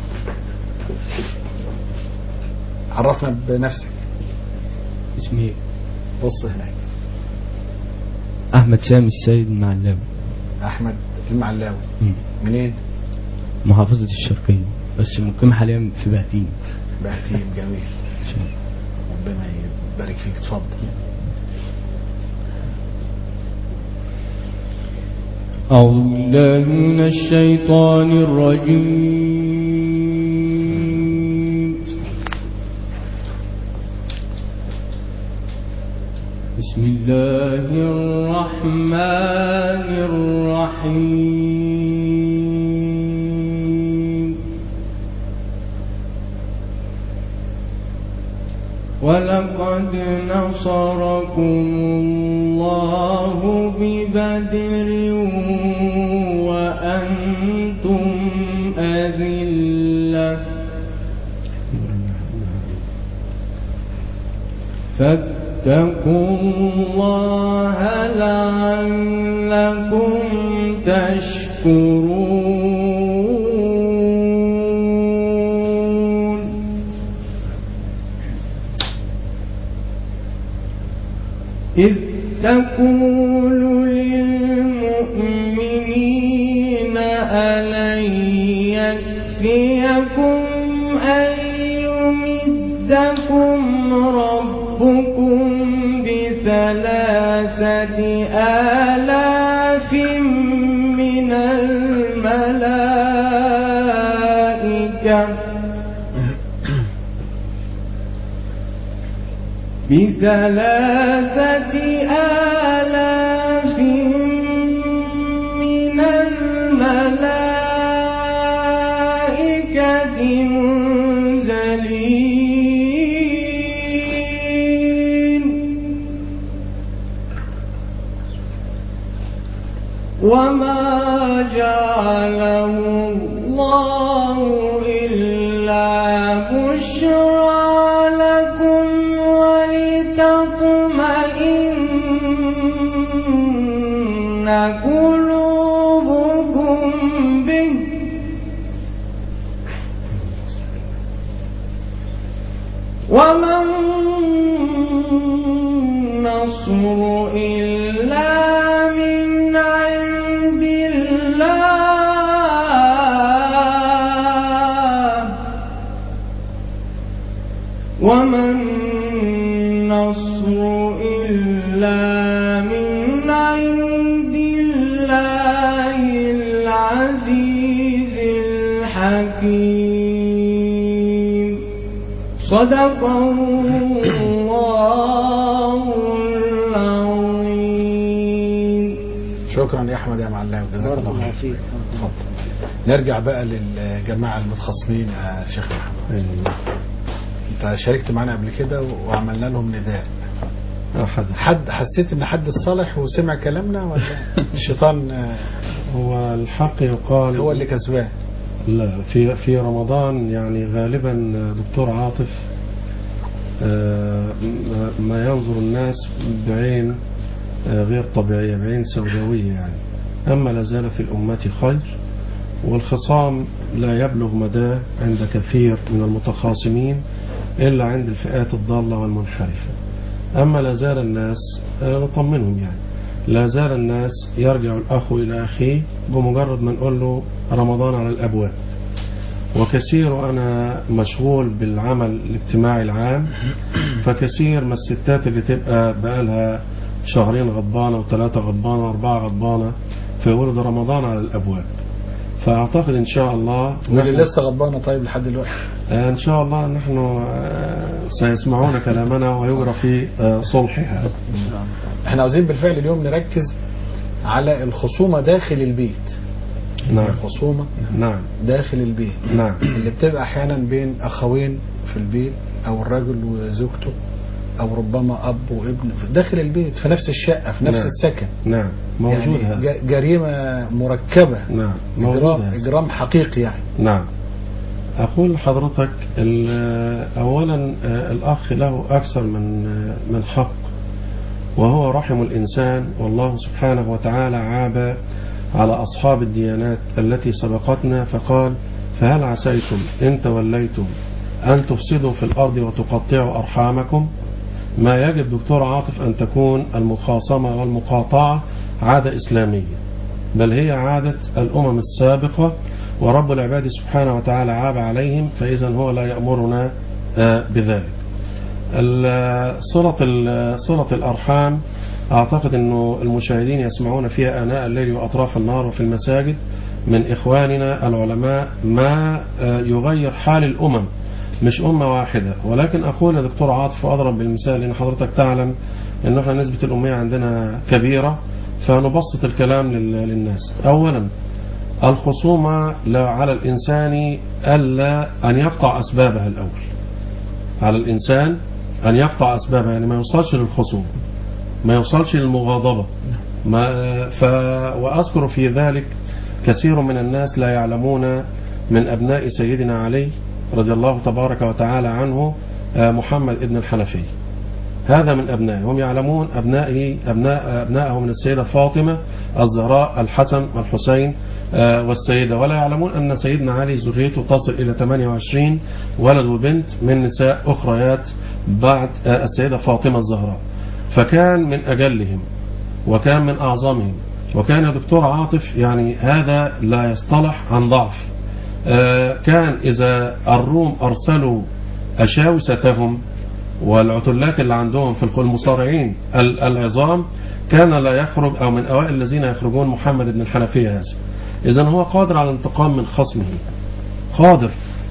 عرفنا بنفسك. اسمي بص هناك. أحمد سامي السيد المعلاوي. أحمد المعلاوي. منين؟ محافظة الشرقية بس مقيم حاليا في بهتين. بهتين جميل. ربنا يبارك فيك. اتفضل. أعوذ بالله من الشيطان الرجيم. بسم الله الرحمن الرحيم. ولقد نصركم الله ببدر وأنتم أذلة فاتقوا الله لعلكم تشكرون. إذ تقول للمؤمنين ألن يكفيكم أن يمدكم ربكم بثلاثة آلاف من الملائكة بثلاثة آلاف من الملائكة منزلين. وما جعله الله إلا بشرى لكم ولتطمئن قلوبكم به وما النصر إلا من عند الله وما النصر إلا صدق الله العظيم. شكرا يا احمد يا معلم، جزاك الله خير. اتفضل. نرجع بقى للجماعه المتخاصمين يا شيخ محمد. انت شاركت معنا قبل كده وعملنا لهم نداء. حد حد حسيت ان حد صالح وسمع كلامنا ولا الشيطان هو الحق يقال هو اللي كسبان؟ لا، في في رمضان يعني غالبا دكتور عاطف ما ينظر الناس بعين غير طبيعية، بعين سوداوية يعني. أما لازال في الأمة خير، والخصام لا يبلغ مداه عند كثير من المتخاصمين إلا عند الفئات الضالة والمنحرفة. أما لازال الناس نطمنهم يعني لازال الناس يرجع الأخ إلى أخيه بمجرد ما نقول له رمضان على الأبواب. وكثير أنا مشغول بالعمل الاجتماعي العام، فكثير ما الستات اللي تبقى بقالها شهرين غضبانة وثلاثة غضبانة وأربعة غضبانة فيقولوا ده رمضان على الأبواب. فأعتقد إن شاء الله واللي لسه غضبانة طيب لحد دلوقتي إن شاء الله نحن سيسمعون كلامنا ويجرى في صلحها. احنا عاوزين بالفعل اليوم نركز على الخصومة داخل البيت. نعم. الخصومة نعم داخل البيت. نعم. اللي بتبقى احيانا بين اخوين في البيت او الرجل وزوجته او ربما اب وابن داخل البيت في نفس الشقة في نفس نعم. السكن. نعم موجود يعني هذا. جريمة مركبة. نعم إجرام, إجرام حقيقي يعني. نعم. أقول لحضرتك أولا الأخ له أكثر من من حق، وهو رحم الإنسان، والله سبحانه وتعالى عاب على أصحاب الديانات التي سبقتنا فقال فهل عسيتم إن توليتم أن تفسدوا في الأرض وتقطعوا أرحامكم. ما يجب دكتور عاطف أن تكون المخاصمة والمقاطعة عادة إسلامية، بل هي عادة الأمم السابقة، ورب العباد سبحانه وتعالى عاب عليهم، فإذا هو لا يأمرنا بذلك. صلة صلة الأرحام أعتقد أنه المشاهدين يسمعون فيها آناء الليل وأطراف النهار وفي المساجد من إخواننا العلماء ما يغير حال الأمم، مش أمة واحدة. ولكن أقول يا دكتور عاطف وأضرب بالمثال، لأن حضرتك تعلم أن احنا نسبة الأمية عندنا كبيرة، فنبسط الكلام للناس. أولا الخصومة على الإنسان ألا أن يقطع أسبابها الأول، على الإنسان أن يقطع أسبابها، يعني ما يوصلش للخصومة، ما يوصلش للمغاضبة. ما ف وأذكر في ذلك كثير من الناس لا يعلمون من أبناء سيدنا علي رضي الله تبارك وتعالى عنه محمد ابن الحنفي، هذا من أبنائه. هم يعلمون أبنائه أبناء أبنائه من السيدة فاطمة الزهراء الحسن والحسين والسيدة، ولا يعلمون أن سيدنا علي ذريته تصل إلى ثمانية وعشرين ولد وبنت من نساء أخريات بعد السيدة فاطمة الزهراء. فكان من أجلهم وكان من أعظمهم، وكان دكتور عاطف يعني هذا لا يصطلح عن ضعف. كان إذا الروم أرسلوا أشاوستهم والعتلات اللي عندهم في المصارعين العظام، كان لا يخرج أو من أوائل الذين يخرجون محمد بن الحنفية هذا. إذن هو قادر على الانتقام من خصمه، قادر.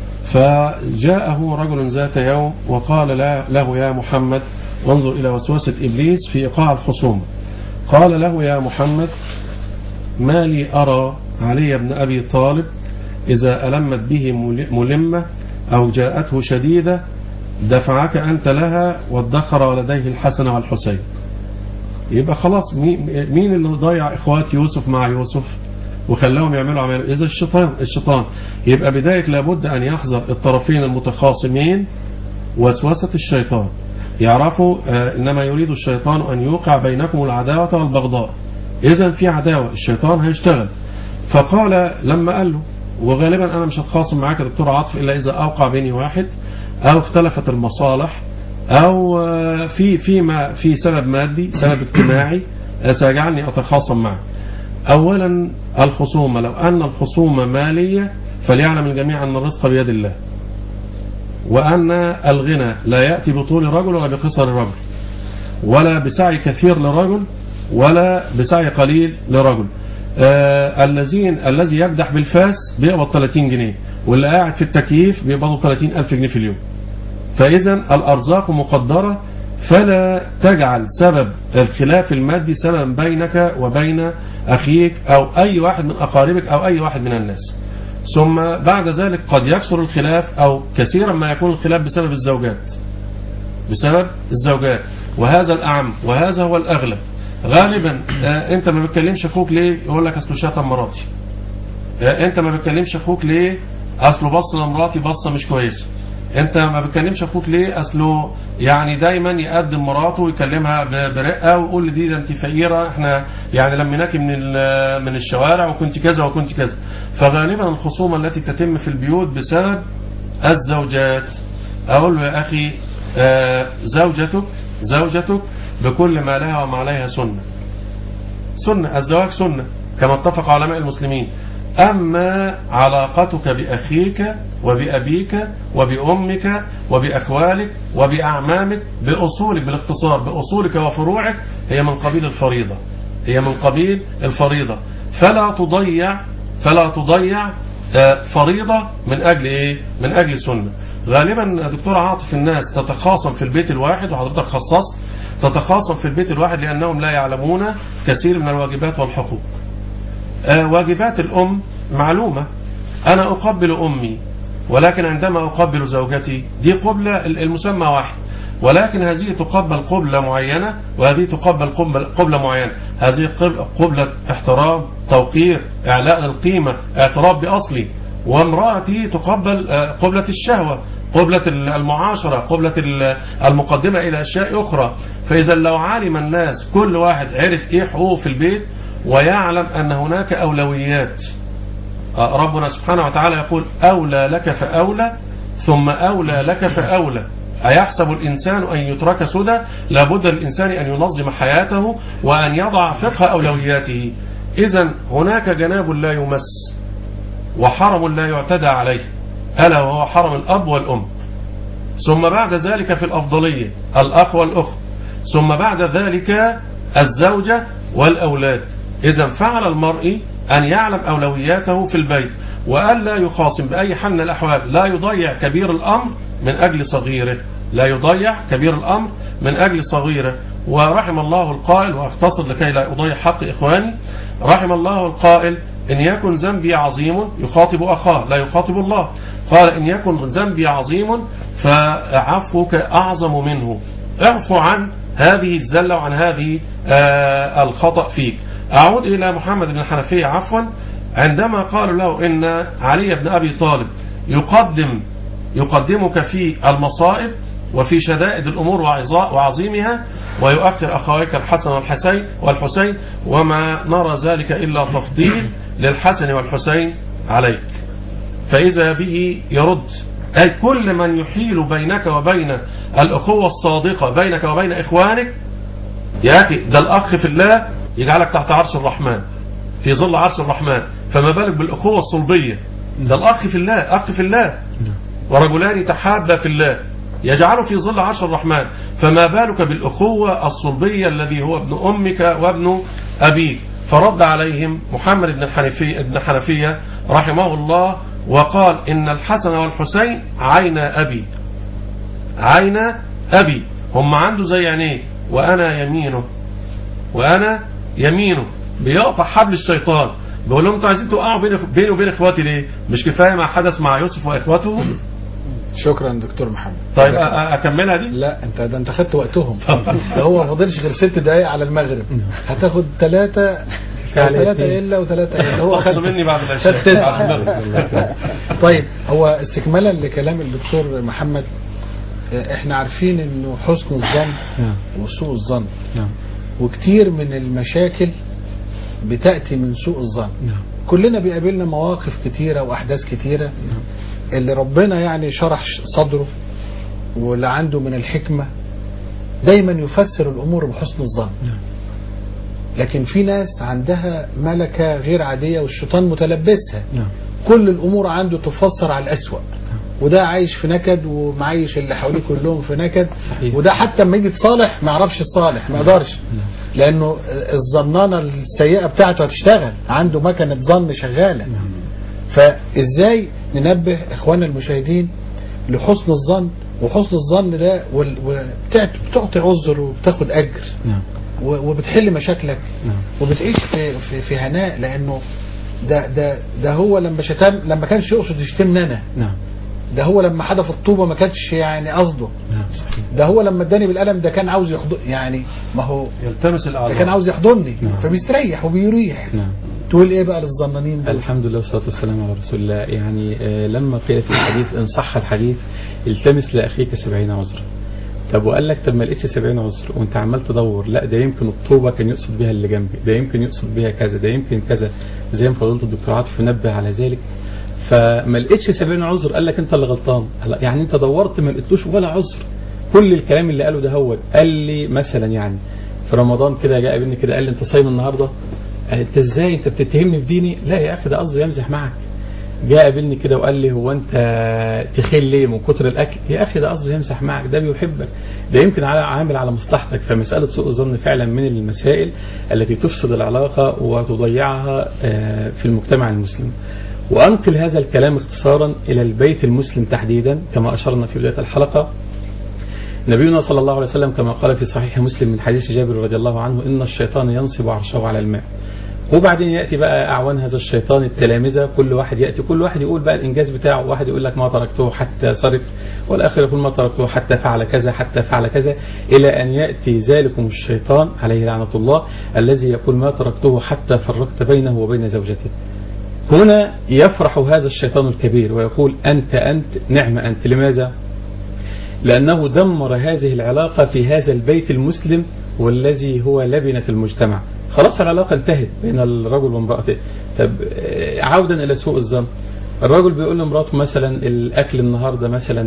فجاءه رجل ذات يوم وقال له يا محمد، وانظر إلى وسوسة إبليس في إيقاع الخصوم، قال له يا محمد ما لي أرى علي بن أبي طالب إذا ألمت به ملمة أو جاءته شديدة دفعك أنت لها وادخر لديه الحسن والحسين. يبقى خلاص مين اللي ضيع إخوات يوسف مع يوسف وخلاهم يعملوا عمل؟ إذا الشيطان الشيطان يبقى بداية لابد أن يحذر الطرفين المتخاصمين وسوسة الشيطان، يعرفوا إنما يريد الشيطان أن يوقع بينكم العداوة والبغضاء. إذا في عداوة، الشيطان هيشتغل. فقال لما قال له، وغالبا أنا مش هتخاصم معاك يا دكتور عاطف إلا إذا أوقع بيني واحد أو اختلفت المصالح أو في في ما في سبب مادي سبب اجتماعي سيجعلني أتخاصم معه. أولا الخصومة، لو أن الخصومة مالية فليعلم الجميع أن الرزق بيد الله، وأن الغنى لا يأتي بطول رجل ولا بقصر رجل، ولا بسعي كثير لرجل ولا بسعي قليل لرجل. آه الذين الذي يكدح بالفاس بيقبض ثلاثين جنيه، واللي قاعد في التكييف بيقبضوا ثلاثين ألف جنيه في اليوم. فإذا الأرزاق مقدرة، فلا تجعل سبب الخلاف المادي سببا بينك وبين أخيك أو أي واحد من أقاربك أو أي واحد من الناس. ثم بعد ذلك قد يكثر الخلاف، أو كثيرا ما يكون الخلاف بسبب الزوجات بسبب الزوجات وهذا الأعم وهذا هو الأغلب. غالبا أنت ما بتكلمش أخوك ليه؟ يقول لك أصله شتم مراتي. أنت ما بتكلمش أخوك ليه؟ أصله بص لمراتي بصة مش كويسة. انت ما بتكلمش اخوك ليه؟ اصله يعني دايما يقدم مراته ويكلمها برقه ويقول لي دي ده انت فقيره، احنا يعني لميناكي من من الشوارع وكنت كذا وكنت كذا. فغالبا الخصومه التي تتم في البيوت بسبب الزوجات. اقول له يا اخي زوجتك زوجتك بكل ما لها وما عليها سنه. سنه الزواج سنه كما اتفق علماء المسلمين. أما علاقتك بأخيك وبأبيك وبأمك وبأخوالك وبأعمامك بأصولك، بالاختصار بأصولك وفروعك، هي من قبيل الفريضة هي من قبيل الفريضة فلا تضيع فلا تضيع فريضة من أجل إيه؟ من أجل سنة. غالبا دكتور عاطف الناس تتخاصم في البيت الواحد، وحضرتك خصصت تتخاصم في البيت الواحد لأنهم لا يعلمون كثير من الواجبات والحقوق. واجبات الأم معلومة، أنا أقبل أمي، ولكن عندما أقبل زوجتي دي قبلة المسمى واحد، ولكن هذه تقبل قبلة معينة وهذه تقبل قبلة معينة. هذه قبلة احترام، توقير، إعلاء القيمة، اعتراف بأصلي. وامرأتي تقبل قبلة الشهوة، قبلة المعاشرة، قبلة المقدمة إلى أشياء أخرى. فإذا لو علم الناس كل واحد عرف إيه حقوقه في البيت ويعلم أن هناك أولويات. ربنا سبحانه وتعالى يقول أولى لك فأولى ثم أولى لك فأولى. أيحسب الإنسان أن يترك سدى؟ لابد الإنسان أن ينظم حياته وأن يضع فقه أولوياته. إذن هناك جناب لا يمس وحرم لا يعتدى عليه، ألا وهو حرم الأب والأم. ثم بعد ذلك في الأفضلية الأخ والأخت، ثم بعد ذلك الزوجة والأولاد. إذن فعل المرء أن يعلم أولوياته في البيت وألا يخاصم بأي حال من الأحوال. لا يضيع كبير الأمر من أجل صغيره لا يضيع كبير الأمر من أجل صغيره. ورحم الله القائل، وأختصر لكي لا أضيع حق إخواني، رحم الله القائل إن يكن ذنبي عظيم يخاطب أخاه لا يخاطب الله. قال إن يكن ذنبي عظيم فعفوك أعظم منه. اعفو عن هذه الزلة وعن هذه آه الخطأ فيك. أعود إلى محمد بن الحنفية عفوا، عندما قالوا له إن علي بن أبي طالب يقدم يقدمك في المصائب وفي شدائد الأمور وعظيمها ويؤخر أخويك الحسن والحسين والحسين وما نرى ذلك إلا تفضيل للحسن والحسين عليك. فإذا به يرد أي كل من يحيل بينك وبين الأخوة الصادقة بينك وبين إخوانك. يا أخي ده الأخ في الله يجعلك تحت عرش الرحمن في ظل عرش الرحمن، فما بالك بالأخوة الصلبية؟ ده الأخ في الله أخ في الله ورجلان تحابا في الله يجعله في ظل عرش الرحمن، فما بالك بالأخوة الصلبية الذي هو ابن أمك وابن أبيك. فرد عليهم محمد بن الحنفية, بن حنفية رحمه الله وقال إن الحسن والحسين عين أبي عين أبي هم عنده زي عينيه وأنا يمينه وأنا يمينه. بيقطع حبل الشيطان، بيقول لهم انتوا عايزين توقعوا بيني وبين اخواتي ليه؟ مش كفايه ما حدث مع يوسف واخواته؟ شكرا دكتور محمد. طيب اكملها دي؟ لا انت ده انت خدت وقتهم. ده هو ما فاضلش غير ست دقايق على المغرب، هتاخد ثلاثه ثلاثه الا وثلاثه الا هو خد مني بعد العشاء تسعه. طيب هو استكمالا لكلام الدكتور محمد، احنا عارفين انه حسن الظن وسوء الظن وكتير من المشاكل بتأتي من سوء الظن. كلنا بيقابلنا مواقف كتيرة وأحداث كتيرة اللي ربنا يعني شرح صدره واللي عنده من الحكمة دايما يفسر الأمور بحسن الظن. لكن في ناس عندها ملكة غير عادية والشيطان متلبسها، كل الأمور عنده تفسر على الأسوأ، وده عايش في نكد ومعايش اللي حواليه كلهم في نكد. صحيح. وده حتى لما يجي تصالح ما يعرفش الصالح، ما يقدرش، لأنه الظنانة السيئة بتاعته هتشتغل، عنده مكنة ظن شغالة. فإزاي ننبه إخواننا المشاهدين لحسن الظن وحسن الظن ده وال- وبتعت- بتعطي عذر وبتاخد اجر نعم و- وبتحل مشاكلك نعم وبتعيش في, في, في هناء، لانه ده ده ده هو لما شتم لما كانش يقصد يشتمني انا، نعم ده هو لما حدف الطوبه ما كانش يعني قصده، نعم صحيح. ده هو لما اداني بالقلم ده كان عاوز يحضن يعني، ما هو يلتمس ده الأعذار. كان عاوز يحضني نعم. فبيستريح وبيريح. نعم تقول ايه بقى للظنانين دول؟ الحمد لله والصلاة والسلام على رسول الله. يعني آه، لما قيل في الحديث إن صح الحديث التمس لأخيك سبعين عذرا. طب وقال لك طب ما لقيتش سبعين عذر وانت عمال تدور، لا ده يمكن الطوبة كان يقصد بها اللي جنبي، ده يمكن يقصد بها كذا، ده يمكن كذا، زي ما فضلت الدكتور عاطف ينبه على ذلك. فما لقيتش سبعين عذر، قال لك انت اللي غلطان. هلا يعني انت دورت ما لقيتلوش ولا عذر. كل الكلام اللي قاله ده هو قال لي مثلا يعني في رمضان كده جاء ابني كده قال لي انت صايم النهارده؟ انت ازاي انت بتتهمني بديني؟ لا يا اخي ده قصده يمزح معك. جاء قابلني كده وقال لي هو انت تخيل ليه من كتر الاكل؟ يا اخي ده قصده يمزح معك، ده بيحبك، ده يمكن على عامل على مصلحتك. فمساله سوء الظن فعلا من المسائل التي تفسد العلاقه وتضيعها في المجتمع المسلم. وانقل هذا الكلام اختصارا الى البيت المسلم تحديدا كما اشرنا في بدايه الحلقه. نبينا صلى الله عليه وسلم كما قال في صحيح مسلم من حديث جابر رضي الله عنه ان الشيطان ينصب عرشه على الماء. وبعدين يأتي بقى أعوان هذا الشيطان التلامذة، كل واحد يأتي كل واحد يقول بقى الإنجاز بتاعه، واحد يقول لك ما تركته حتى صرف، والآخر يقول ما تركته حتى فعل كذا حتى فعل كذا، إلى أن يأتي ذلكم الشيطان عليه لعنة الله الذي يقول ما تركته حتى فرقت بينه وبين زوجته. هنا يفرح هذا الشيطان الكبير ويقول أنت أنت نعم أنت. لماذا؟ لأنه دمر هذه العلاقة في هذا البيت المسلم والذي هو لبنة المجتمع. خلاص العلاقة انتهت بين الرجل وامرأته. طب عودا إلى سوء الظن، الرجل بيقول لمراته مثلا الأكل النهاردة مثلا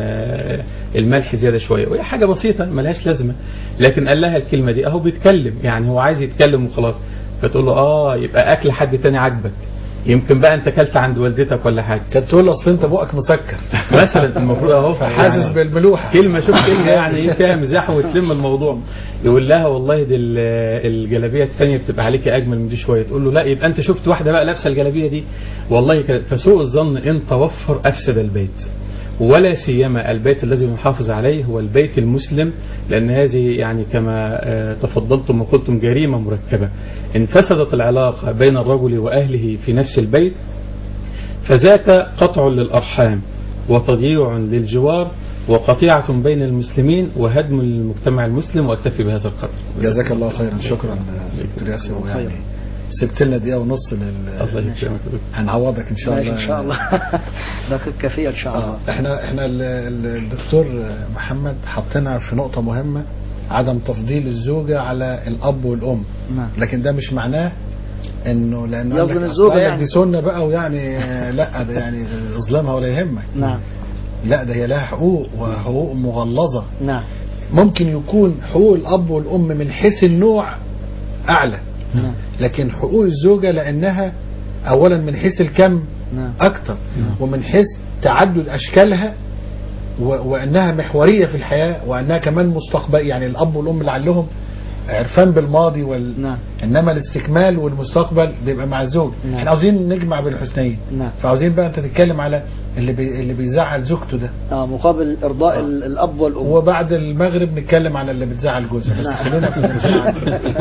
الملح زيادة شوية، وهي حاجة بسيطة ملهاش لازمة، لكن قال لها الكلمة دي أهو بيتكلم، يعني هو عايز يتكلم وخلاص. فتقول له آه يبقى أكل حد تاني عجبك، يمكن بقى انت اكلت عند والدتك ولا حاجه. كانت تقول له اصل انت بقك مسكر مثلا، المفروض اهو حاسس يعني بالملوحه كلمه، شوف كلمه يعني ايه فيها مزاح وتلم الموضوع. يقول لها والله دي الجلابيه الثانيه بتبقى عليكي اجمل من دي شويه، تقول له لا يبقى انت شفت واحده بقى لابسه الجلابيه دي والله كده. فسوء الظن ان توفر افسد البيت، ولا سيما البيت الذي نحافظ عليه هو البيت المسلم، لأن هذه يعني كما تفضلتم وقلتم جريمة مركبة. إن فسدت العلاقة بين الرجل وأهله في نفس البيت فذاك قطع للأرحام وتضييع للجوار وقطيعة بين المسلمين وهدم للمجتمع المسلم. وأكتفي بهذا القدر. جزاك الله خيرا. شكرا دكتور ياسر، ويعني سبت لنا دقيقة ونص لل هنعوضك ان شاء الله ان شاء الله دقيقة كافية ان شاء الله. آه. احنا احنا الدكتور محمد حطنا في نقطة مهمة، عدم تفضيل الزوجة على الاب والام. نعم. لكن ده مش معناه انه لانه يظلم الزوجة يعني دي سنة بقى ويعني لا ده يعني اظلمها ولا يهمك. نعم. لا ده هي لها حقوق وحقوق مغلظة. نعم. ممكن يكون حقوق الاب والام من حيث النوع اعلى، نعم. لكن حقوق الزوجة لأنها أولا من حيث الكم نعم. أكتر، نعم. ومن حيث تعدد أشكالها و... وأنها محورية في الحياة، وأنها كمان مستقبل، يعني الأب والأم لعلهم عرفان بالماضي وال... نعم. إنما الاستكمال والمستقبل بيبقى مع الزوج. نعم. احنا عاوزين نجمع بين الحسنين. نعم. فعاوزين بقى أنت تتكلم على اللي بي... اللي بيزعل زوجته ده اه مقابل إرضاء آه. الأب والأم. وبعد المغرب نتكلم على اللي بتزعل جوزها، بس نعم. خلينا في المزعل.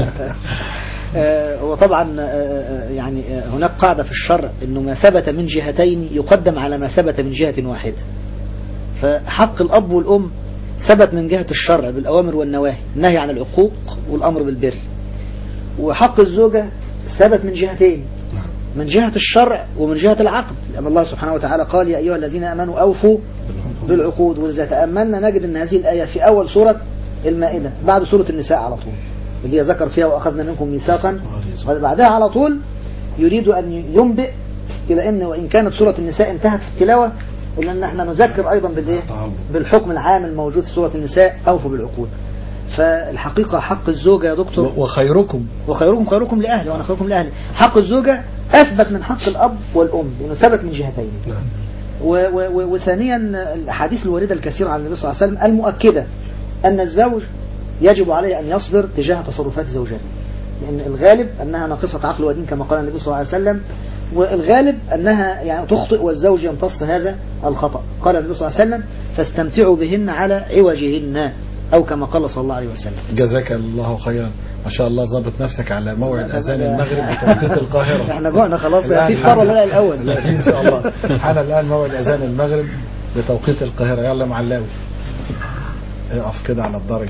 وطبعا يعني هناك قاعدة في الشرع انه ما ثبت من جهتين يقدم على ما ثبت من جهة واحدة. فحق الأب والأم ثبت من جهة الشرع بالأوامر والنواهي، النهي عن العقوق والأمر بالبر. وحق الزوجة ثبت من جهتين، من جهة الشرع ومن جهة العقد، لأن الله سبحانه وتعالى قال يا أيها الذين آمنوا أوفوا بالعقود. وإذا تأملنا نجد أن هذه الآية في أول سورة المائدة بعد سورة النساء على طول، اللي هي ذكر فيها وأخذنا منكم ميثاقا، بعدها على طول يريد أن ينبئ إلى أن وإن كانت سورة النساء انتهت في التلاوة إلا أن احنا نذكر أيضا بالإيه؟ بالحكم العام الموجود في سورة النساء أوفوا بالعقود. فالحقيقة حق الزوجة يا دكتور وخيركم وخيركم خيركم لأهله وأنا خيركم لأهلي. حق الزوجة أثبت من حق الأب والأم لأنه ثبت من جهتين. وثانيا الأحاديث الواردة الكثيرة عن النبي صلى الله عليه وسلم المؤكدة أن الزوج يجب عليه أن يصبر تجاه تصرفات زوجته، لأن الغالب أنها ناقصة عقل ودين كما قال النبي صلى الله عليه وسلم، والغالب أنها يعني تخطئ والزوج يمتص هذا الخطأ. قال النبي صلى الله عليه وسلم فاستمتعوا بهن على عوجهن، أو كما قال صلى الله عليه وسلم. جزاك الله خيرا، ما شاء الله ظابط نفسك على موعد أذان المغرب بتوقيت القاهرة. احنا جوعنا خلاص، في فطار ولا لا الأول؟ لا إن شاء الله. حان الآن موعد أذان المغرب بتوقيت القاهرة. يلا معلاوي اقف كده على الدرجة.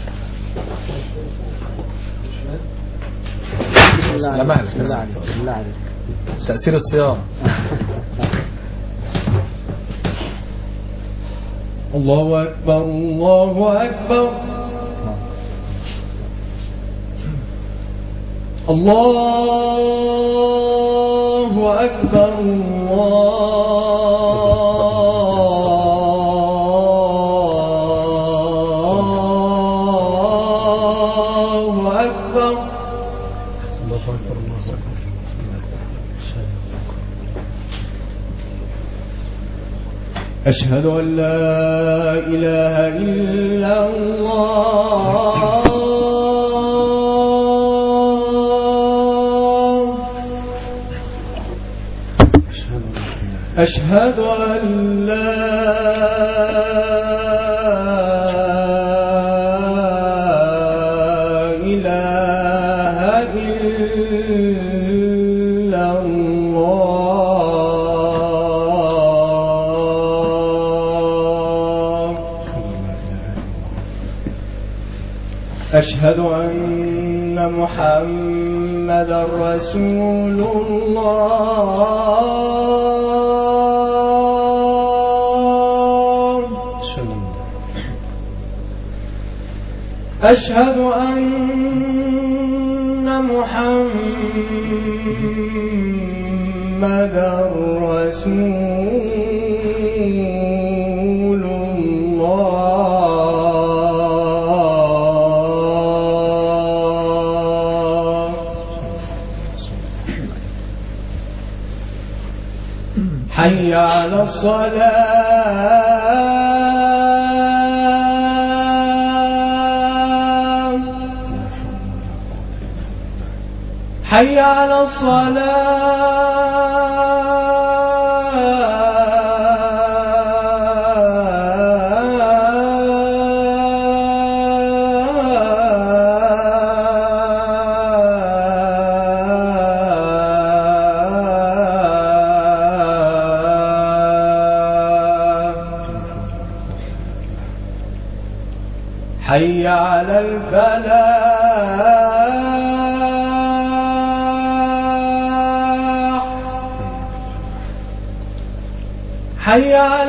بسم الله لا مهلك. بسم الله عليك. بسم الله عليك. تأثير الصيام. الله أكبر الله أكبر الله أكبر الله أكبر. أشهد أن لا إله إلا الله أشهد أن لا إله إلا الله أشهد أن محمدا رسول الله أشهد أن محمدا رسول الله حي على الصلاة حي على الصلاة حي على الفلاح حي على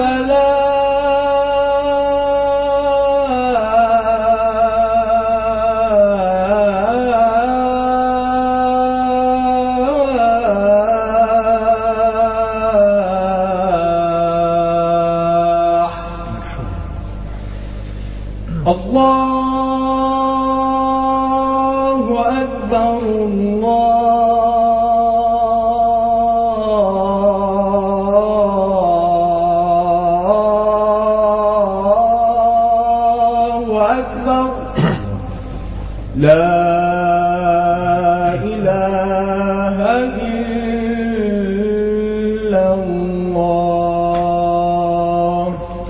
الفلاح. الله أكبر الله أكبر لا إله إلا الله.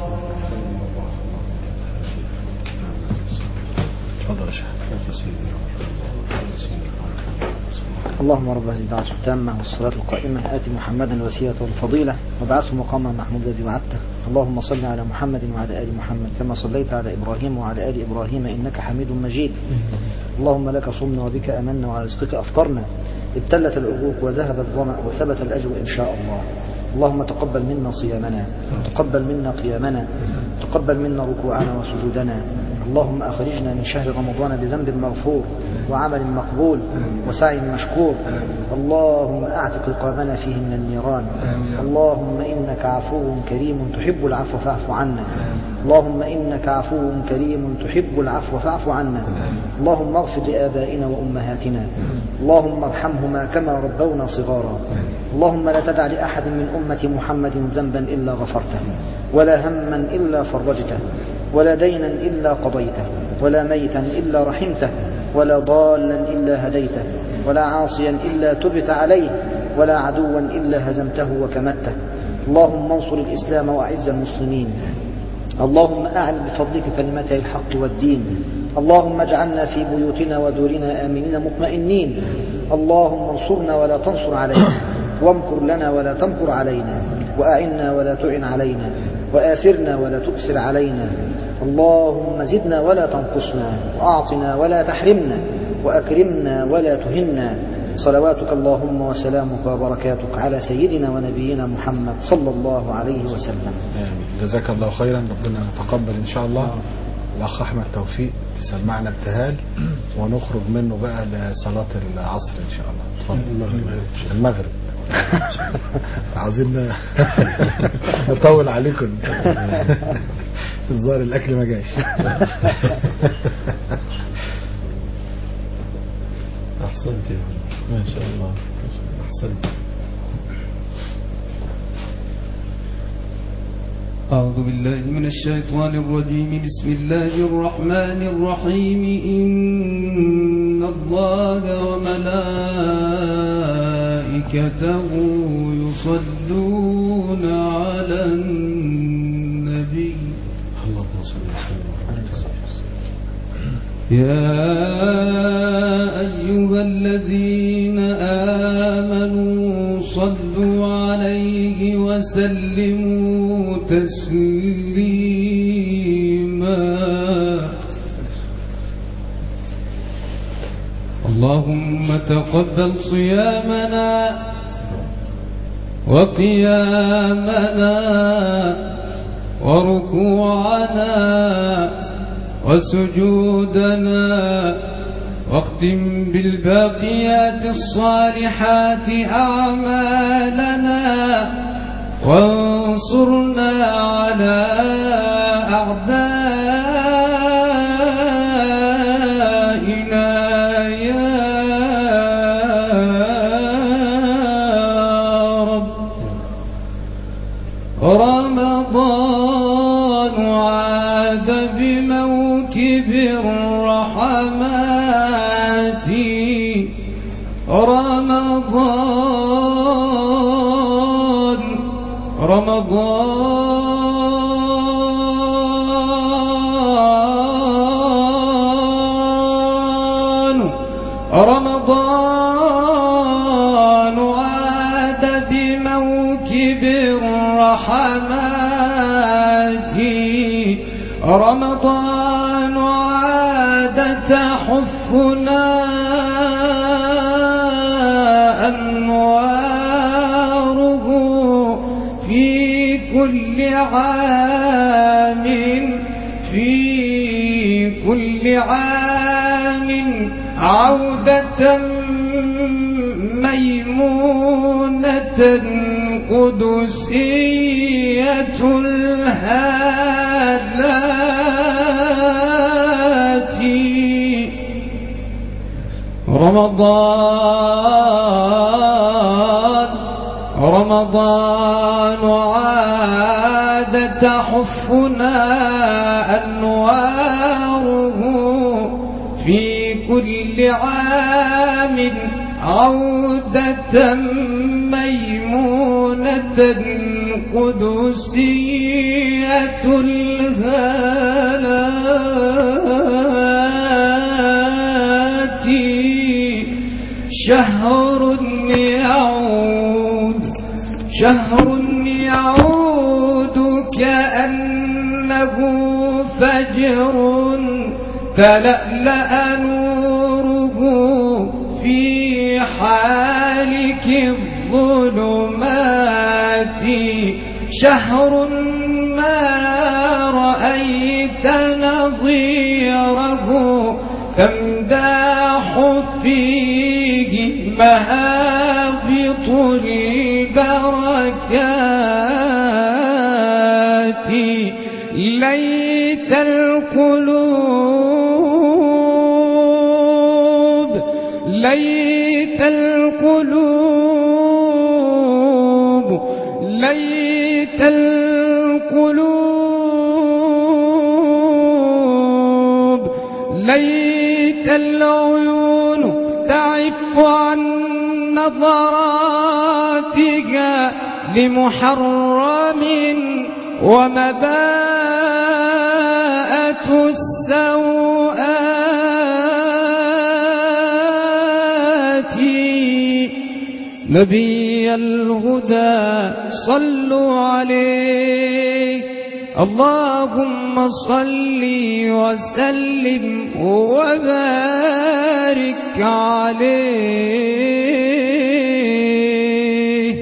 اللهم رب هذه الدعوة التامة والصلاة القائمة آت محمدا الوسيلة والفضيلة وابعثه مقاما محمود الذي وعدته. اللهم صل على محمد وعلى آل محمد كما صليت على إبراهيم وعلى آل إبراهيم إنك حميد مجيد. اللهم لك صمنا وبك أمنا وعلى رزقك أفطرنا. ابتلت العروق وذهب الظمأ وثبت الأجر إن شاء الله. اللهم تقبل منا صيامنا، تقبل منا قيامنا، تقبل منا ركوعنا وسجودنا. اللهم أخرجنا من شهر رمضان بذنب مغفور وعمل مقبول وسعي مشكور. اللهم أعتق رقابنا فيه من النيران. اللهم إنك عفو كريم تحب العفو فاعف عنا. اللهم إنك عفو كريم تحب العفو فاعف عنا. اللهم اغفر لآبائنا وأمهاتنا. اللهم ارحمهما كما ربونا صغارا. اللهم لا تدع لأحد من أمة محمد ذنبا إلا غفرته، ولا هما إلا فرجته، ولا دينا إلا قضيته، ولا ميتا إلا رحمته، ولا ضالا إلا هديته، ولا عاصيا إلا تبت عليه، ولا عدوا إلا هزمته وكمته. اللهم انصر الإسلام وأعز المسلمين. اللهم أعل بفضلك كلمتي الحق والدين. اللهم اجعلنا في بيوتنا ودورنا آمنين مطمئنين. اللهم انصرنا ولا تنصر علينا، وامكر لنا ولا تمكر علينا، وأعنا ولا تعن علينا، وآثرنا ولا تؤثر علينا. اللهم زدنا ولا تنقصنا، وأعطنا ولا تحرمنا، وأكرمنا ولا تهنا. صلواتك اللهم وسلامك وبركاتك على سيدنا ونبينا محمد صلى الله عليه وسلم. جزاك الله خيرا، ربنا يتقبل إن شاء الله. الأخ أحمد توفيق تسمعنا ابتهال ونخرج منه بقى لصلاة العصر إن شاء الله. تفضل. المغرب عاوزين نطول عليكم. الظاهر الأكل ما جاش. أحسنت ما شاء الله، أحسنت. أعوذ بالله من الشيطان الرجيم. بسم الله الرحمن الرحيم. إن الله وملائكته يصلون على النبي. اللهم صل وسلم يا أيها الذين آمنوا صلوا عليه وسلموا تسليما. اللهم تقبل صيامنا وقيامنا وركوعنا وسجودنا، واختم بالباقيات الصالحات أعمالنا، وانصرنا على أعدائنا يا رب. رمضان عاد بموكب الرحمات. رمضان رمضان رمضان عاد بموكب الرحمات. رمضان عاد تحفنا أنواره في كل عام، في كل عام عودة ميمونة قدسية الهالات. رمضان رمضان عاد تحفنا أنواره في كل عام عودة ميمونة قدسية الهالات. شهر يعود شهر يعود كأنه فجر تلألأ نوره في حالك الظلمات. شهر ما رأيت نظيره تمداح فيه مهابط البركات. ليت القلوب ليت القلوب ليت القلوب ليت العيون تعف عن نظراتك لمحرم ومبادئ نبي الهدى صلوا عليه اللهم صل وسلم وبارك عليه.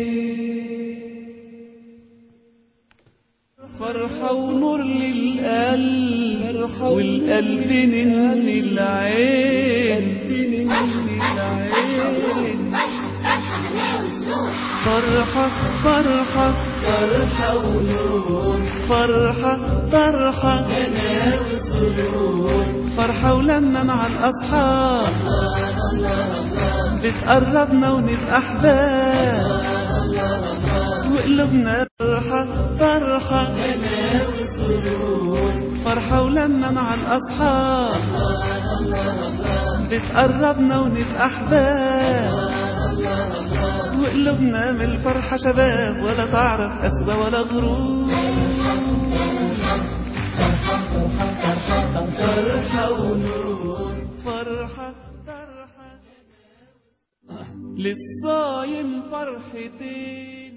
فرحة ونور للقلب والقلب نن العين فرحة فرحة فرحة ونور فرحة فرحة هنا وسرور فرحة ولما مع الأصحاب بتقربنا ونبقى أحباب وقلوبنا فرحة فرحة هنا وسرور فرحة ولما مع الأصحاب بتقربنا ونبقى أحباب وقلوبنا من الفرحة شباب ولا تعرف أسبة ولا غرور فرحة فرحة فرحة فرحة ونور فرحة فرحة للصايم فرحتين.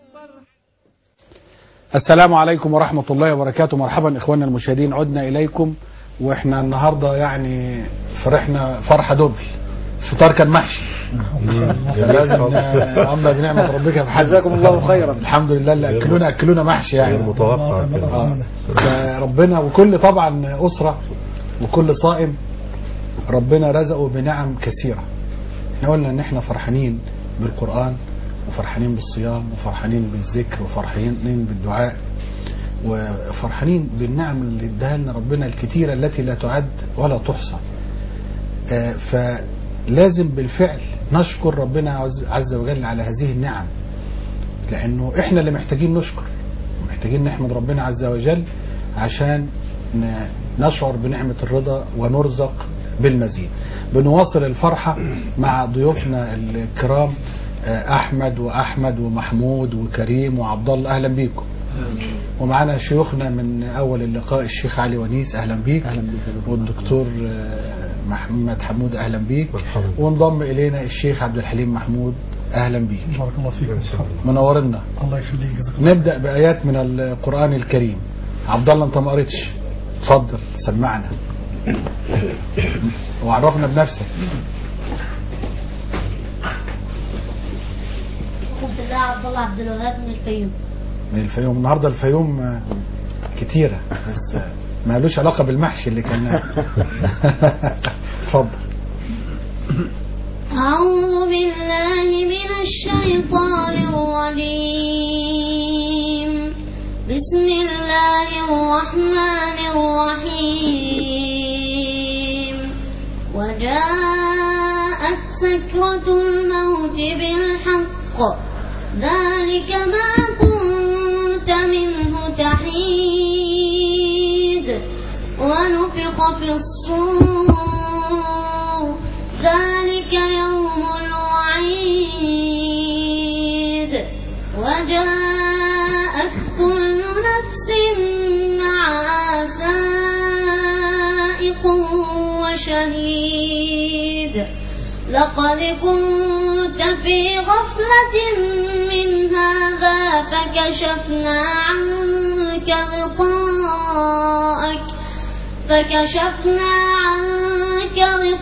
السلام عليكم ورحمة الله وبركاته. مرحبا إخواننا المشاهدين، عدنا إليكم وإحنا النهاردة يعني فرحنا فرحة دبل. الفطار كان محشي لازم أما بنعمة ربك فحسن. جزاكم الله خيرا. الحمد لله اللي أكلونا أكلونا محشي يعني متوقع آه. ربنا وكل طبعا أسرة وكل صائم ربنا رزقه بنعم كثيرة. احنا قلنا ان احنا فرحانين بالقرآن وفرحانين بالصيام وفرحانين بالذكر وفرحانين بالدعاء وفرحانين بالنعم اللي اداها لنا ربنا الكثيرة التي لا تعد ولا تحصى. آه فلازم بالفعل نشكر ربنا عز وجل على هذه النعم، لانه احنا اللي محتاجين نشكر، محتاجين نحمد ربنا عز وجل عشان نشعر بنعمة الرضا ونرزق بالمزيد. بنواصل الفرحة مع ضيوفنا الكرام أحمد وأحمد ومحمود وكريم وعبد الله، أهلا بيكم. ومعنا شيوخنا من أول اللقاء الشيخ علي ونيس، أهلا بيك. أهلا بيك. والدكتور محمد حمود، أهلا بيك. وانضم إلينا الشيخ عبد الحليم محمود، أهلا بيك. بارك الله فيك. منورنا. الله يخليك. نبدأ بآيات من القرآن الكريم. عبد الله أنت ما قريتش، اتفضل سمعنا وعرفنا بنفسك. عبد الله عبد الله عبد الوهاب من الفيوم. من الفيوم. النهارده الفيوم كتيرة بس ما لوش علاقة بالمحشي اللي كان. اتفضل. أعوذ بالله من الشيطان الرجيم. بسم الله الرحمن الرحيم. وجاءت سكرة الموت بالحق ذلك ما كنت منه تحيد ونفخ في الصور ذلك يوم الوعيد. وجاءت كل نفس معها سائق وشهيد. لقد كنت في غفلة من هذا فكشفنا عنك غطاءك فكشفنا عنك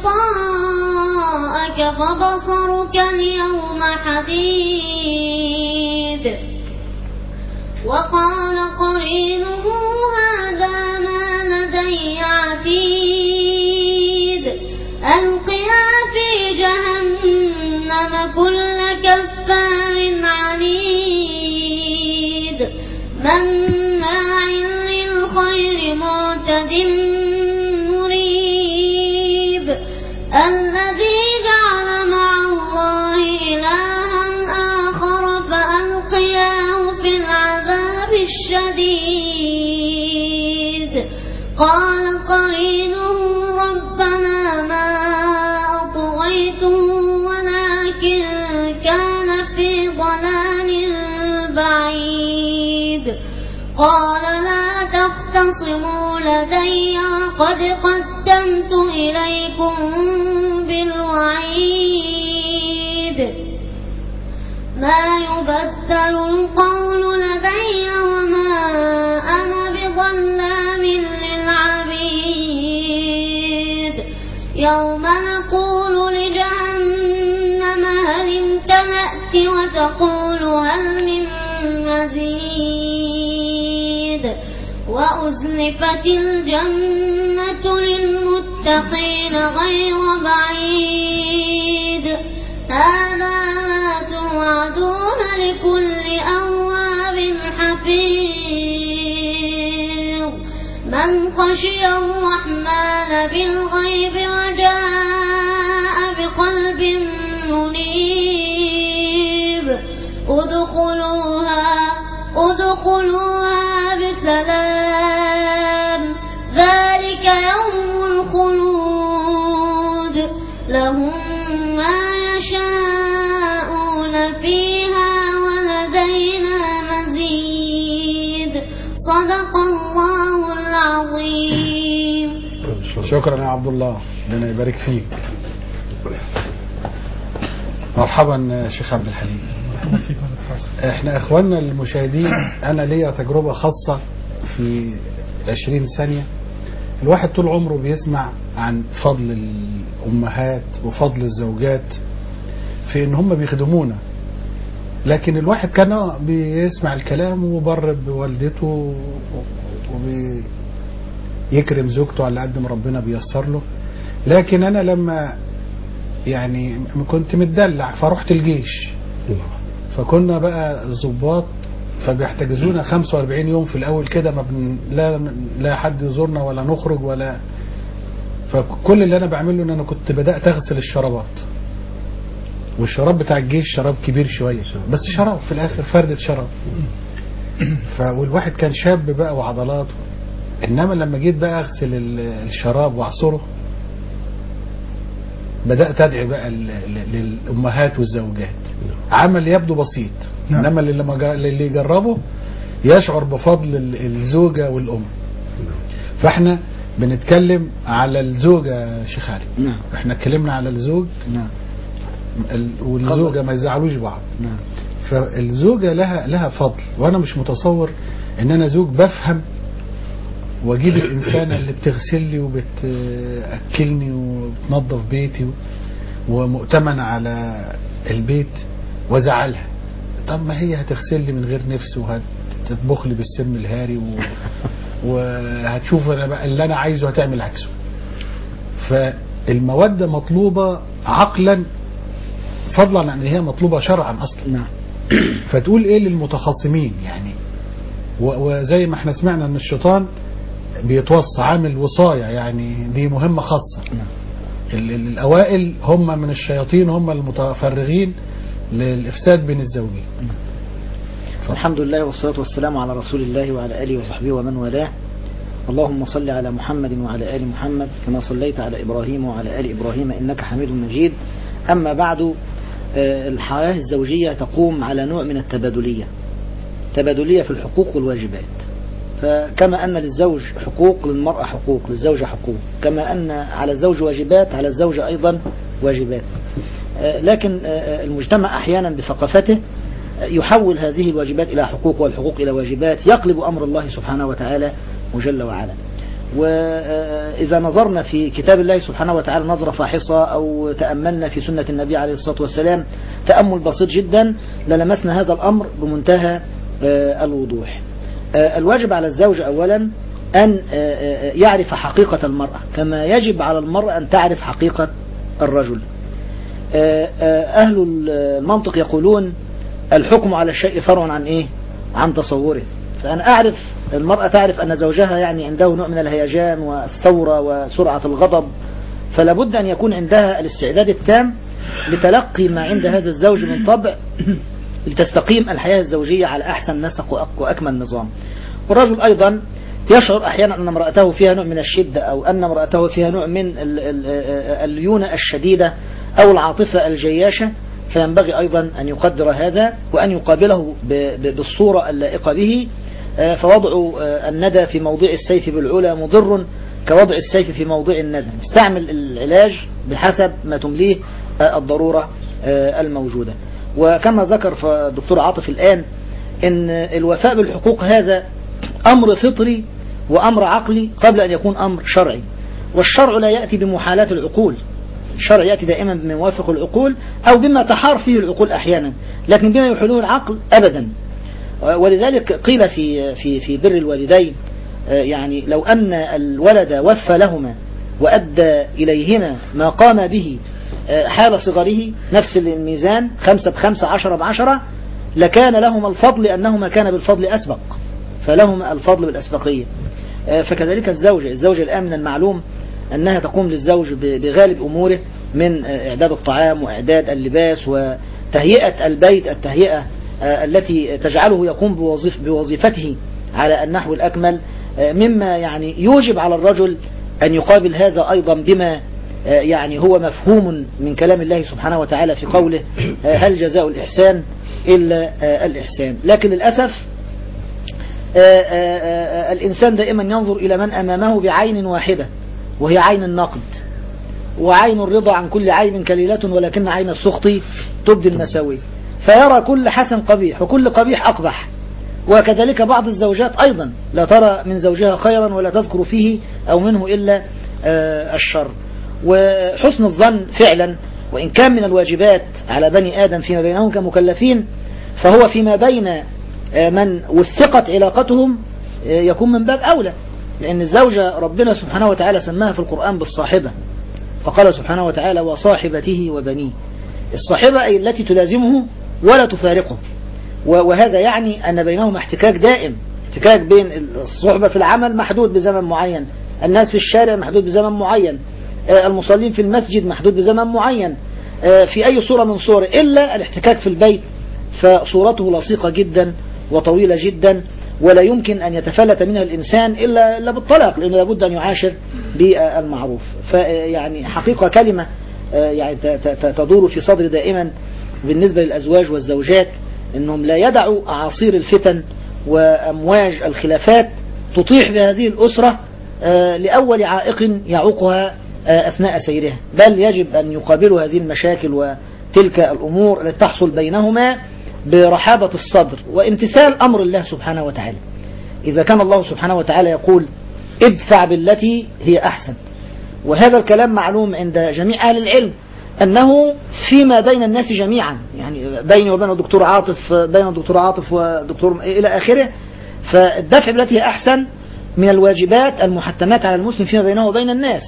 غطاءك فبصرك اليوم حديد. وقال قرينه هذا ما لدي عتيد. ألقيا في جهنم كل كفار عنيد مناع للخير معتد مريب. الذي جعل مع الله إلها آخر فألقياه في العذاب الشديد. قال قرينه ربنا ما أطغيته ولكن كان في ضلال بعيد. قال لا تختصموا لدي وقد قدمت إليكم بالوعيد. ما يبدل القول لدي وما أنا بظلام للعبيد يوم نقول لجهنم هل امتلأت وتقول هل من مزيد وأزلفت الجنة للمتقين غير بعيد هذا ما توعدون لكل أواب حفيظ من خشي الرحمن بالغيب وجاء بقلب منيب ادخلوها ادخلوها بسلام ذلك يوم الخلود لهم ما يشاءون فيها ولدينا مزيد صدق الله العظيم. شكرا يا عبد الله، ربنا يبارك فيك. مرحبا شيخ عبد الحليم. احنا اخواننا المشاهدين، انا ليا تجربة خاصة في عشرين ثانية. الواحد طول عمره بيسمع عن فضل الامهات وفضل الزوجات في ان هم بيخدمونا، لكن الواحد كان بيسمع الكلام وبر بوالدته وبيكرم زوجته على قد ما ربنا بيسر له. لكن انا لما يعني كنت متدلع فرحت الجيش، فكنا بقى ضباط فبيحتجزونا خمسة وأربعين يوم في الاول كده، ما بن... لا لا حد يزورنا ولا نخرج ولا. فكل اللي انا بعمله ان انا كنت بدات اغسل الشرابات، والشراب بتاع الجيش شراب كبير شويه بس شراب في الاخر فردة شراب. فالواحد كان شاب بقى وعضلات، انما لما جيت بقى اغسل الشراب واعصره بدات ادعي بقى للامهات والزوجات. عمل يبدو بسيط، انما اللي يجربه يشعر بفضل الزوجه والام. فاحنا بنتكلم على الزوجه شيخ علي. نعم. احنا اتكلمنا على الزوج. نعم. والزوجه ما يزعلوش بعض. نعم. فالزوجه لها لها فضل، وانا مش متصور ان انا زوج بفهم واجيب الانسانه اللي بتغسل لي وبتاكلني وبتنظف بيتي ومؤتمن على البيت وازعلها. طب ما هي هتغسل لي من غير نفس وهتطبخ لي بالسم الهاري و... وهتشوف انا بقى اللي انا عايزه هتعمل عكسه. فالموده مطلوبه عقلا فضلا عن ان هي مطلوبه شرعا اصلا. نعم. فتقول ايه للمتخاصمين يعني، وزي ما احنا سمعنا ان الشيطان بيتوصى عامل وصاية، يعني دي مهمة خاصة. الأوائل هم من الشياطين، هم المتفرغين للإفساد بين الزوجين. الحمد لله والصلاة والسلام على رسول الله وعلى آله وصحبه ومن والاه. اللهم صل على محمد وعلى آل محمد كما صليت على إبراهيم وعلى آل إبراهيم إنك حميد مجيد. أما بعد، الحياة الزوجية تقوم على نوع من التبادلية، تبادلية في الحقوق والواجبات. فكما أن للزوج حقوق للمرأة حقوق، للزوجة حقوق، كما أن على الزوج واجبات على الزوجة أيضا واجبات. لكن المجتمع أحيانا بثقافته يحول هذه الواجبات إلى حقوق والحقوق إلى واجبات، يقلب أمر الله سبحانه وتعالى وجل وعلا. وإذا نظرنا في كتاب الله سبحانه وتعالى نظرة فاحصة أو تأملنا في سنة النبي عليه الصلاة والسلام تأمل بسيط جدا للمسنا هذا الأمر بمنتهى الوضوح. الواجب على الزوج أولا أن يعرف حقيقة المرأة كما يجب على المرأة أن تعرف حقيقة الرجل. أهل المنطق يقولون الحكم على الشيء فرع عن إيه؟ عن تصوره. فأنا أعرف المرأة تعرف أن زوجها يعني عنده نوع من الهيجان والثورة وسرعة الغضب، فلا بد أن يكون عندها الاستعداد التام لتلقي ما عند هذا الزوج من طبع لتستقيم الحياة الزوجية على أحسن نسق وأكمل نظام. والرجل أيضا يشعر أحيانا أن امرأته فيها نوع من الشدة أو أن امرأته فيها نوع من الليونة الشديدة أو العاطفة الجياشة، فينبغي أيضا أن يقدر هذا وأن يقابله بالصورة اللائقة به. فوضع الندى في موضع السيف بالعلا مضر كوضع السيف في موضع الندى. استعمل العلاج بحسب ما تمليه الضرورة الموجودة. وكما ذكر الدكتور عاطف الآن ان الوفاء بالحقوق هذا أمر فطري وأمر عقلي قبل أن يكون أمر شرعي، والشرع لا يأتي بمحالات العقول، الشرع يأتي دائما بما يوافق العقول أو بما تحار فيه العقول أحيانا، لكن بما يحيله العقل أبدا. ولذلك قيل في في في بر الوالدين يعني لو أن الولد وفى لهما وأدى إليهما ما قام به حال صغره نفس الميزان، خمسة بخمسة عشرة بعشرة، لكان لهما الفضل أنهما كان بالفضل أسبق، فلهما الفضل بالأسبقية. فكذلك الزوجة الزوجة الآن من المعلوم أنها تقوم للزوج بغالب أموره من إعداد الطعام وإعداد اللباس وتهيئة البيت، التهيئة التي تجعله يقوم بوظيف بوظيفته على النحو الأكمل، مما يعني يوجب على الرجل أن يقابل هذا أيضا بما يعني هو مفهوم من كلام الله سبحانه وتعالى في قوله هل جزاء الإحسان إلا الإحسان. لكن للأسف الإنسان دائما ينظر إلى من أمامه بعين واحدة وهي عين النقد، وعين الرضا عن كل عيب كليلة ولكن عين السخط تبدي المساوي، فيرى كل حسن قبيح وكل قبيح أقبح. وكذلك بعض الزوجات أيضا لا ترى من زوجها خيرا ولا تذكر فيه أو منه إلا الشر. وحسن الظن فعلا وإن كان من الواجبات على بني آدم فيما بينهم كمكلفين، فهو فيما بين من وثقت علاقتهم يكون من باب أولى، لأن الزوجة ربنا سبحانه وتعالى سماها في القرآن بالصاحبة، فقال سبحانه وتعالى وصاحبته وبنيه. الصاحبة أي التي تلازمه ولا تفارقه، وهذا يعني أن بينهما احتكاك دائم، احتكاك بين الصحبة في العمل محدود بزمن معين، الناس في الشارع محدود بزمن معين، المصلين في المسجد محدود بزمن معين، في أي صورة من صور، إلا الاحتكاك في البيت فصورته لصيقة جدا وطويلة جدا، ولا يمكن أن يتفلت منها الإنسان إلا, إلا بالطلاق، لأنه لابد أن يعاشر بالمعروف. فيعني حقيقة كلمة يعني تدور في صدر دائما بالنسبة للأزواج والزوجات، أنهم لا يدعوا أعاصير الفتن وأمواج الخلافات تطيح بهذه الأسرة لأول عائق يعوقها أثناء سيرها، بل يجب أن يقابلوا هذه المشاكل وتلك الأمور التي تحصل بينهما برحابة الصدر وامتثال أمر الله سبحانه وتعالى. إذا كان الله سبحانه وتعالى يقول ادفع بالتي هي أحسن، وهذا الكلام معلوم عند جميع أهل العلم أنه فيما بين الناس جميعا، يعني بيني وبين الدكتور عاطف، بين الدكتور عاطف ودكتور إلى آخره، فالدفع بالتي هي أحسن من الواجبات المحتمات على المسلم فيما بينه وبين الناس،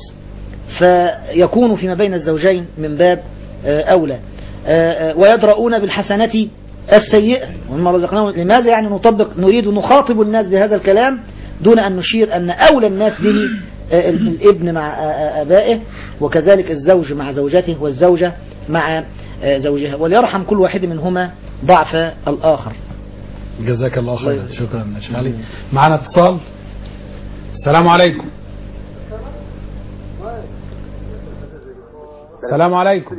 فيكون فيما بين الزوجين من باب أولى. ويدرؤون بالحسنة السيئة ومما رزقناهم. لماذا يعني نطبق نريد نخاطب الناس بهذا الكلام دون أن نشير أن أولى الناس به الابن مع آبائه، وكذلك الزوج مع زوجته والزوجة مع زوجها، وليرحم كل واحد منهما ضعف الآخر. جزاك الله خيرا، شكرا يا شيخ علي. معنا اتصال. السلام عليكم. السلام عليكم.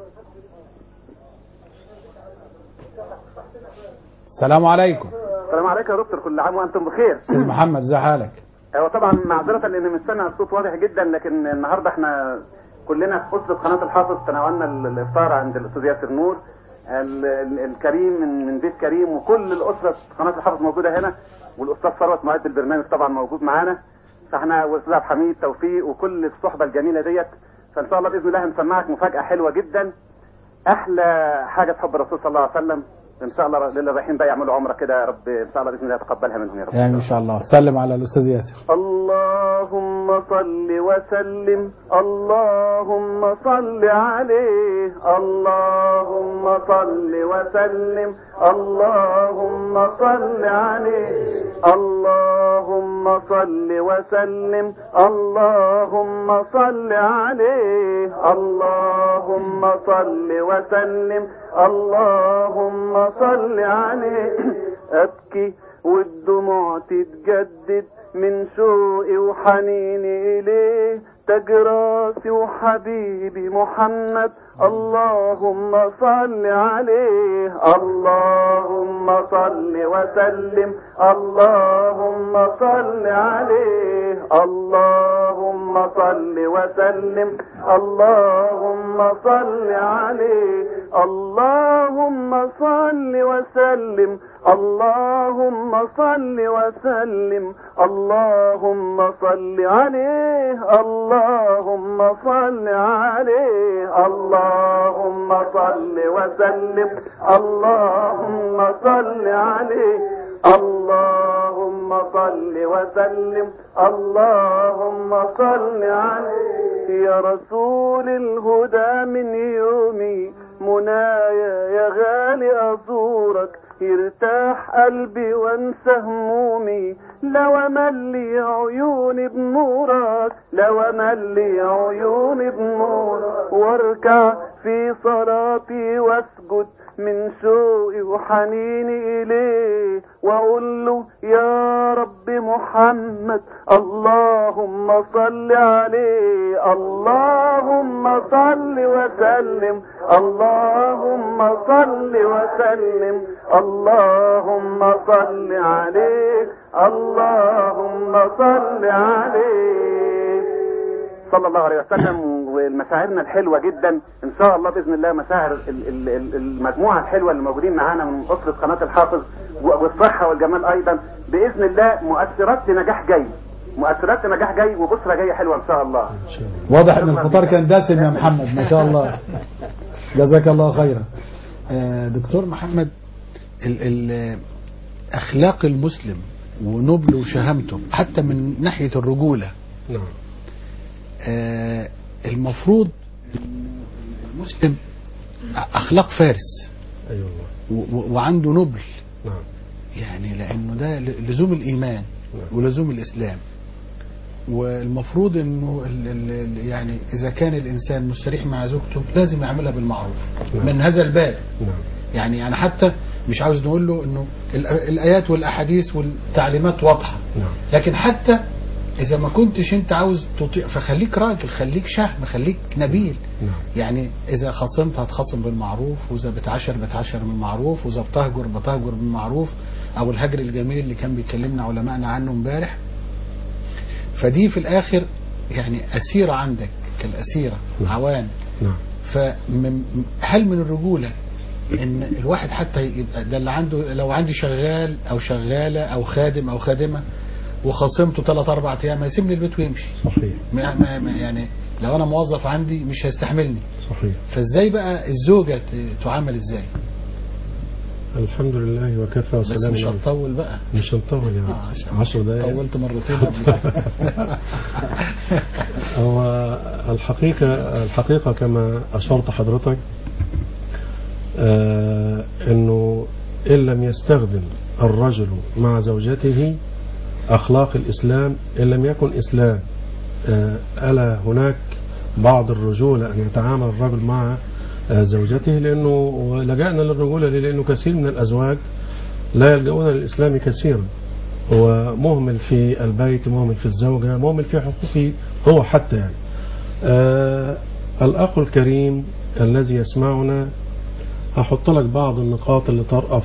السلام عليكم. السلام عليكم يا دكتور، كل عام وانتم بخير. استاذ محمد ازي حالك؟ ايوه طبعا معذره لان مش سامع الصوت واضح جدا، لكن النهارده احنا كلنا في اسره قناه الحافظ تناولنا الافطار عند الاستاذ ياسر نور الكريم من من بيت كريم، وكل الاسره قناه الحافظ موجوده هنا، والاستاذ ثروت معد البرنامج طبعا موجود معانا، فاحنا والاستاذ عبد الحميد توفيق وكل الصحبه الجميله ديت. فان شاء الله باذن الله هنسمعك مفاجاه حلوه جدا، احلى حاجه تحب الرسول صلى الله عليه وسلم. ان شاء الله للي رايحين بقى يعملوا عمره كده يا رب، ان شاء الله باذن الله يتقبلها منهم يا رب. يعني ان شاء الله. سلم على الاستاذ ياسر. اللهم صل وسلم، اللهم صل عليه، اللهم صل وسلم، اللهم صل عليه، اللهم صل وسلم، اللهم صل عليه، اللهم صل وسلم، اللهم صل عليه. أبكي والدموع تتجدد من شوقي وحنيني إليه، تاج راسي وحبيبي محمد، اللهم صل عليه، اللهم صل وسلم، اللهم صل عليه، اللهم صل وسلم، اللهم صل عليه. اللهم صل وسلم اللهم صل وسلم اللهم صل عليه اللهم صل عليه اللهم صل وسلم اللهم صل عليه اللهم صل وسلم اللهم صل عليه يا رسول الهدى من يومي منايا يا غالي أزورك يرتاح قلبي وانسى همومي لو أملي عيوني بنورك لو أملي عيوني بنورك واركع في صلاتي واسجد من شوقي وحنيني إليه وأقول له يا رب محمد اللهم صل عليه اللهم صل وسلم اللهم صل وسلم اللهم صل عليه اللهم صل عليه صلى الله عليه وسلم. والمشاعرنا الحلوة جدا ان شاء الله باذن الله مشاعر المجموعة الحلوة اللي موجودين معانا من اسرة قناة الحافظ والصحة والجمال ايضا باذن الله مؤثرات نجاح جاي مؤثرات نجاح جاي وبشرة جاية حلوة ان شاء الله. واضح ان الفطار كان دسم يا محمد ما شاء الله جزاك الله خيرا. دكتور محمد ال ال اخلاق المسلم ونبل وشهامته حتى من ناحية الرجولة نعم آه المفروض المسلم اخلاق فارس ايوه وعنده نبل نعم يعني لانه ده لزوم الايمان نعم. ولزوم الاسلام والمفروض انه ال ال يعني اذا كان الانسان مستريح مع زوجته لازم يعملها بالمعروف نعم. من هذا الباب نعم. يعني انا حتى مش عاوز نقول له انه الايات والاحاديث والتعليمات واضحه نعم. لكن حتى إذا ما كنتش أنت عاوز تطيع فخليك راجل خليك شهم خليك نبيل نعم. يعني إذا خصمت هتخصم بالمعروف وإذا بتعشر بتعشر بالمعروف وإذا بتهجر بتهجر بالمعروف أو الهجر الجميل اللي كان بيكلمنا علماءنا عنه امبارح. فدي في الآخر يعني أسيرة عندك كالأسيرة نعم. عوان نعم. فهل من الرجولة إن الواحد حتى يبقى ده اللي عنده لو عندي شغال أو شغالة أو خادم أو خادمة وخصمته ثلاث اربع ايام هيسيبني البيت ويمشي صحيح ما ما يعني لو انا موظف عندي مش هيستحملني صحيح. فازاي بقى الزوجة تعامل ازاي؟ الحمد لله وكفى وسلام. بس مش هتطول بقى مش هنطول يعني آه عشر دقائق طولت مرتين قبل هو الحقيقة الحقيقة كما أشرت حضرتك آه انه ان لم يستخدم الرجل مع زوجته أخلاق الإسلام إن لم يكن إسلام ألا هناك بعض الرجولة أن يتعامل الرجل مع زوجته لأنه لجأنا للرجولة لأنه كثير من الأزواج لا يلجؤون للإسلام كثيرا هو مهمل في البيت مهمل في الزوجة مهمل في حقوقه هو حتى يعني آه الأخ الكريم الذي يسمعنا هحط لك بعض النقاط اللي ترأف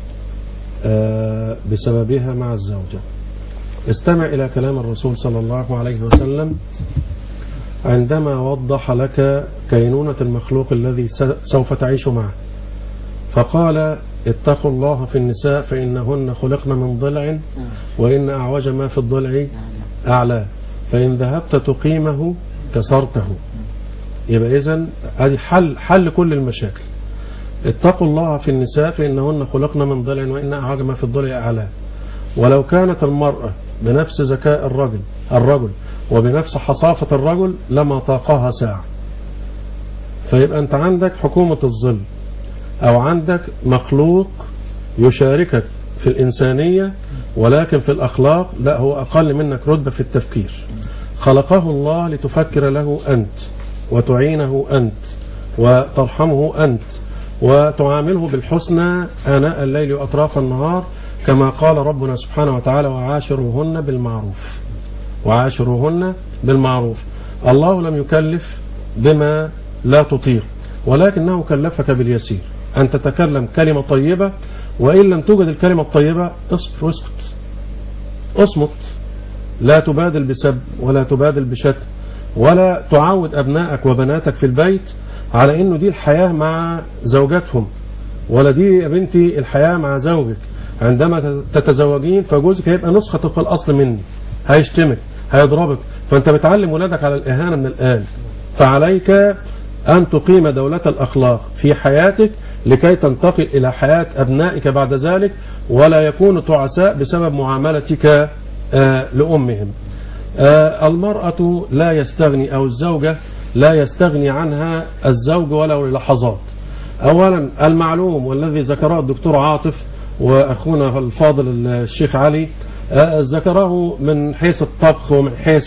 آه بسببها مع الزوجة. استمع إلى كلام الرسول صلى الله عليه وسلم عندما وضح لك كينونة المخلوق الذي سوف تعيش معه فقال اتقوا الله في النساء فإنهن خلقن من ضلع وإن أعوج ما في الضلع أعلى فإن ذهبت تقيمه كسرته. يبقى إذن هذه حل, حل كل المشاكل. اتقوا الله في النساء فإنهن خلقن من ضلع وإن أعوج ما في الضلع أعلى. ولو كانت المرأة بنفس ذكاء الرجل الرجل وبنفس حصافة الرجل لما طاقها ساعة. فيبقى أنت عندك حكومة الظل أو عندك مخلوق يشاركك في الإنسانية ولكن في الأخلاق لا هو أقل منك رتبة في التفكير. خلقه الله لتفكر له أنت وتعينه أنت وترحمه أنت وتعامله بالحسنى آناء الليل وأطراف النهار كما قال ربنا سبحانه وتعالى وعاشروهن بالمعروف وعاشروهن بالمعروف. الله لم يكلف بما لا تطيق ولكنه كلفك باليسير أن تتكلم كلمة طيبة وإن لم توجد الكلمة الطيبة اصبر واسكت اصمت لا تبادل بسب ولا تبادل بشتم ولا تعود أبنائك وبناتك في البيت على انه دي الحياة مع زوجاتهم، ولا دي يا بنتي الحياة مع زوجك. عندما تتزوجين فجوزك هيبقى نسخة الأصل مني، هيشتمك، هيضربك، فأنت بتعلم ولادك على الإهانة من الآن. فعليك أن تقيم دولة الأخلاق في حياتك لكي تنتقل إلى حياة أبنائك بعد ذلك، ولا يكونوا تعساء بسبب معاملتك لأمهم. المرأة لا يستغني أو الزوجة لا يستغني عنها الزوج ولو للحظات. أولا المعلوم والذي ذكره الدكتور عاطف وأخونا الفاضل الشيخ علي ذكره من حيث الطبخ ومن حيث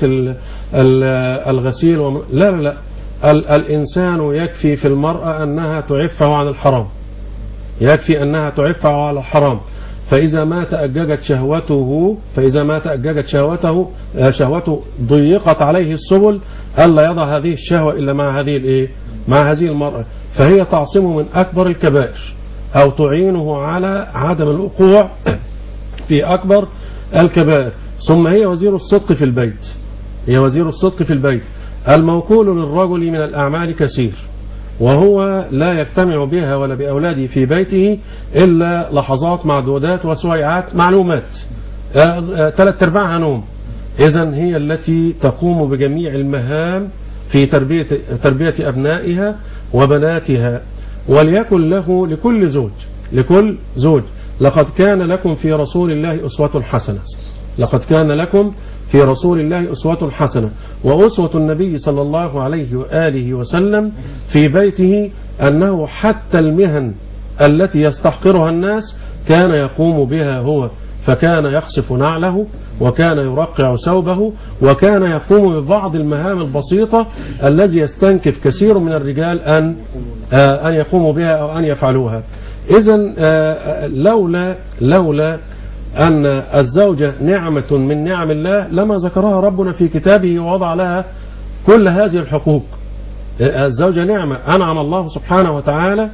الغسيل ومن لا لا لا الإنسان يكفي في المرأة أنها تعفه عن الحرام، يكفي أنها تعفه عن الحرام. فإذا ما تأججت شهوته فإذا ما تأججت شهوته شهوته ضيقت عليه السبل ألا يضع هذه الشهوة إلا مع هذه الإيه؟ مع هذه المرأة، فهي تعصمه من أكبر الكبائر أو تعينه على عدم الوقوع في أكبر الكبائر. ثم هي وزير الصدق في البيت، هي وزير الصدق في البيت. الموكول للرجل من الأعمال كثير، وهو لا يجتمع بها ولا بأولاده في بيته إلا لحظات معدودات وسويعات معلومات، ثلاث أرباعها نوم. إذن هي التي تقوم بجميع المهام في تربية, تربية أبنائها وبناتها. وليكن له لكل زوج لكل زوج لقد كان لكم في رسول الله أسوة حسنة، لقد كان لكم في رسول الله أسوة حسنة. وأسوة النبي صلى الله عليه وآله وسلم في بيته أنه حتى المهن التي يستحقرها الناس كان يقوم بها هو، فكان يخسف نعله وكان يرقع ثوبه وكان يقوم ببعض المهام البسيطة الذي يستنكف كثير من الرجال أن أن يقوموا بها أو أن يفعلوها. إذن لولا لولا أن الزوجة نعمة من نعم الله لما ذكرها ربنا في كتابه ووضع لها كل هذه الحقوق. الزوجة نعمة أنعم الله سبحانه وتعالى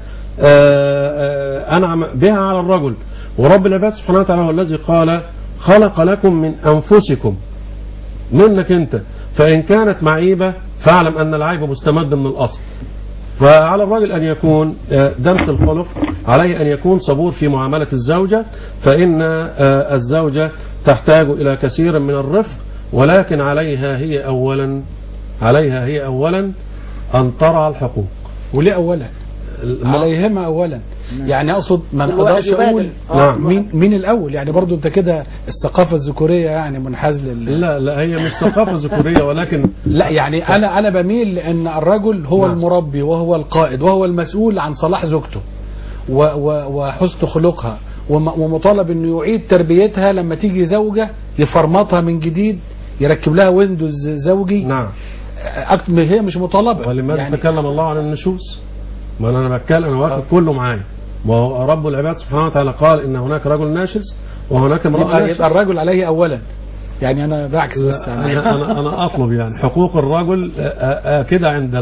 أنعم بها على الرجل، ورب العباد سبحانه وتعالى هو الذي قال خلق لكم من أنفسكم، منك أنت، فإن كانت معيبة فاعلم أن العيب مستمد من الأصل. فعلى الرجل أن يكون دمس الخلق، عليه أن يكون صبور في معاملة الزوجة، فإن الزوجة تحتاج إلى كثير من الرفق، ولكن عليها هي أولا عليها هي أولا أن ترعى الحقوق. وليه أولا؟ عليهما أولا، يعني أقصد ما نقدرش أقول نعم. مين, مين الأول، يعني برضو أنت كده الثقافة الذكورية يعني منحاز لل لا لا هي مش ثقافة ذكورية، ولكن لا يعني أنا أنا بميل لأن الرجل هو نعم. المربي وهو القائد وهو المسؤول عن صلاح زوجته وحسن خلقها، ومطالب إنه يعيد تربيتها لما تيجي زوجة يفرمطها من جديد، يركب لها ويندوز زوجي. نعم. هي مش مطالبة. ولماذا يعني تكلم الله عن النشوز؟ ما أنا بتكلم أنا واخد كله معايا، ورب العباد سبحانه وتعالى قال إن هناك رجل ناشز وهناك امرأة ناشز. يبقى الرجل عليه أولا، يعني أنا بعكس بس يعني. أنا, أنا, أنا أطلب يعني حقوق الرجل كده عند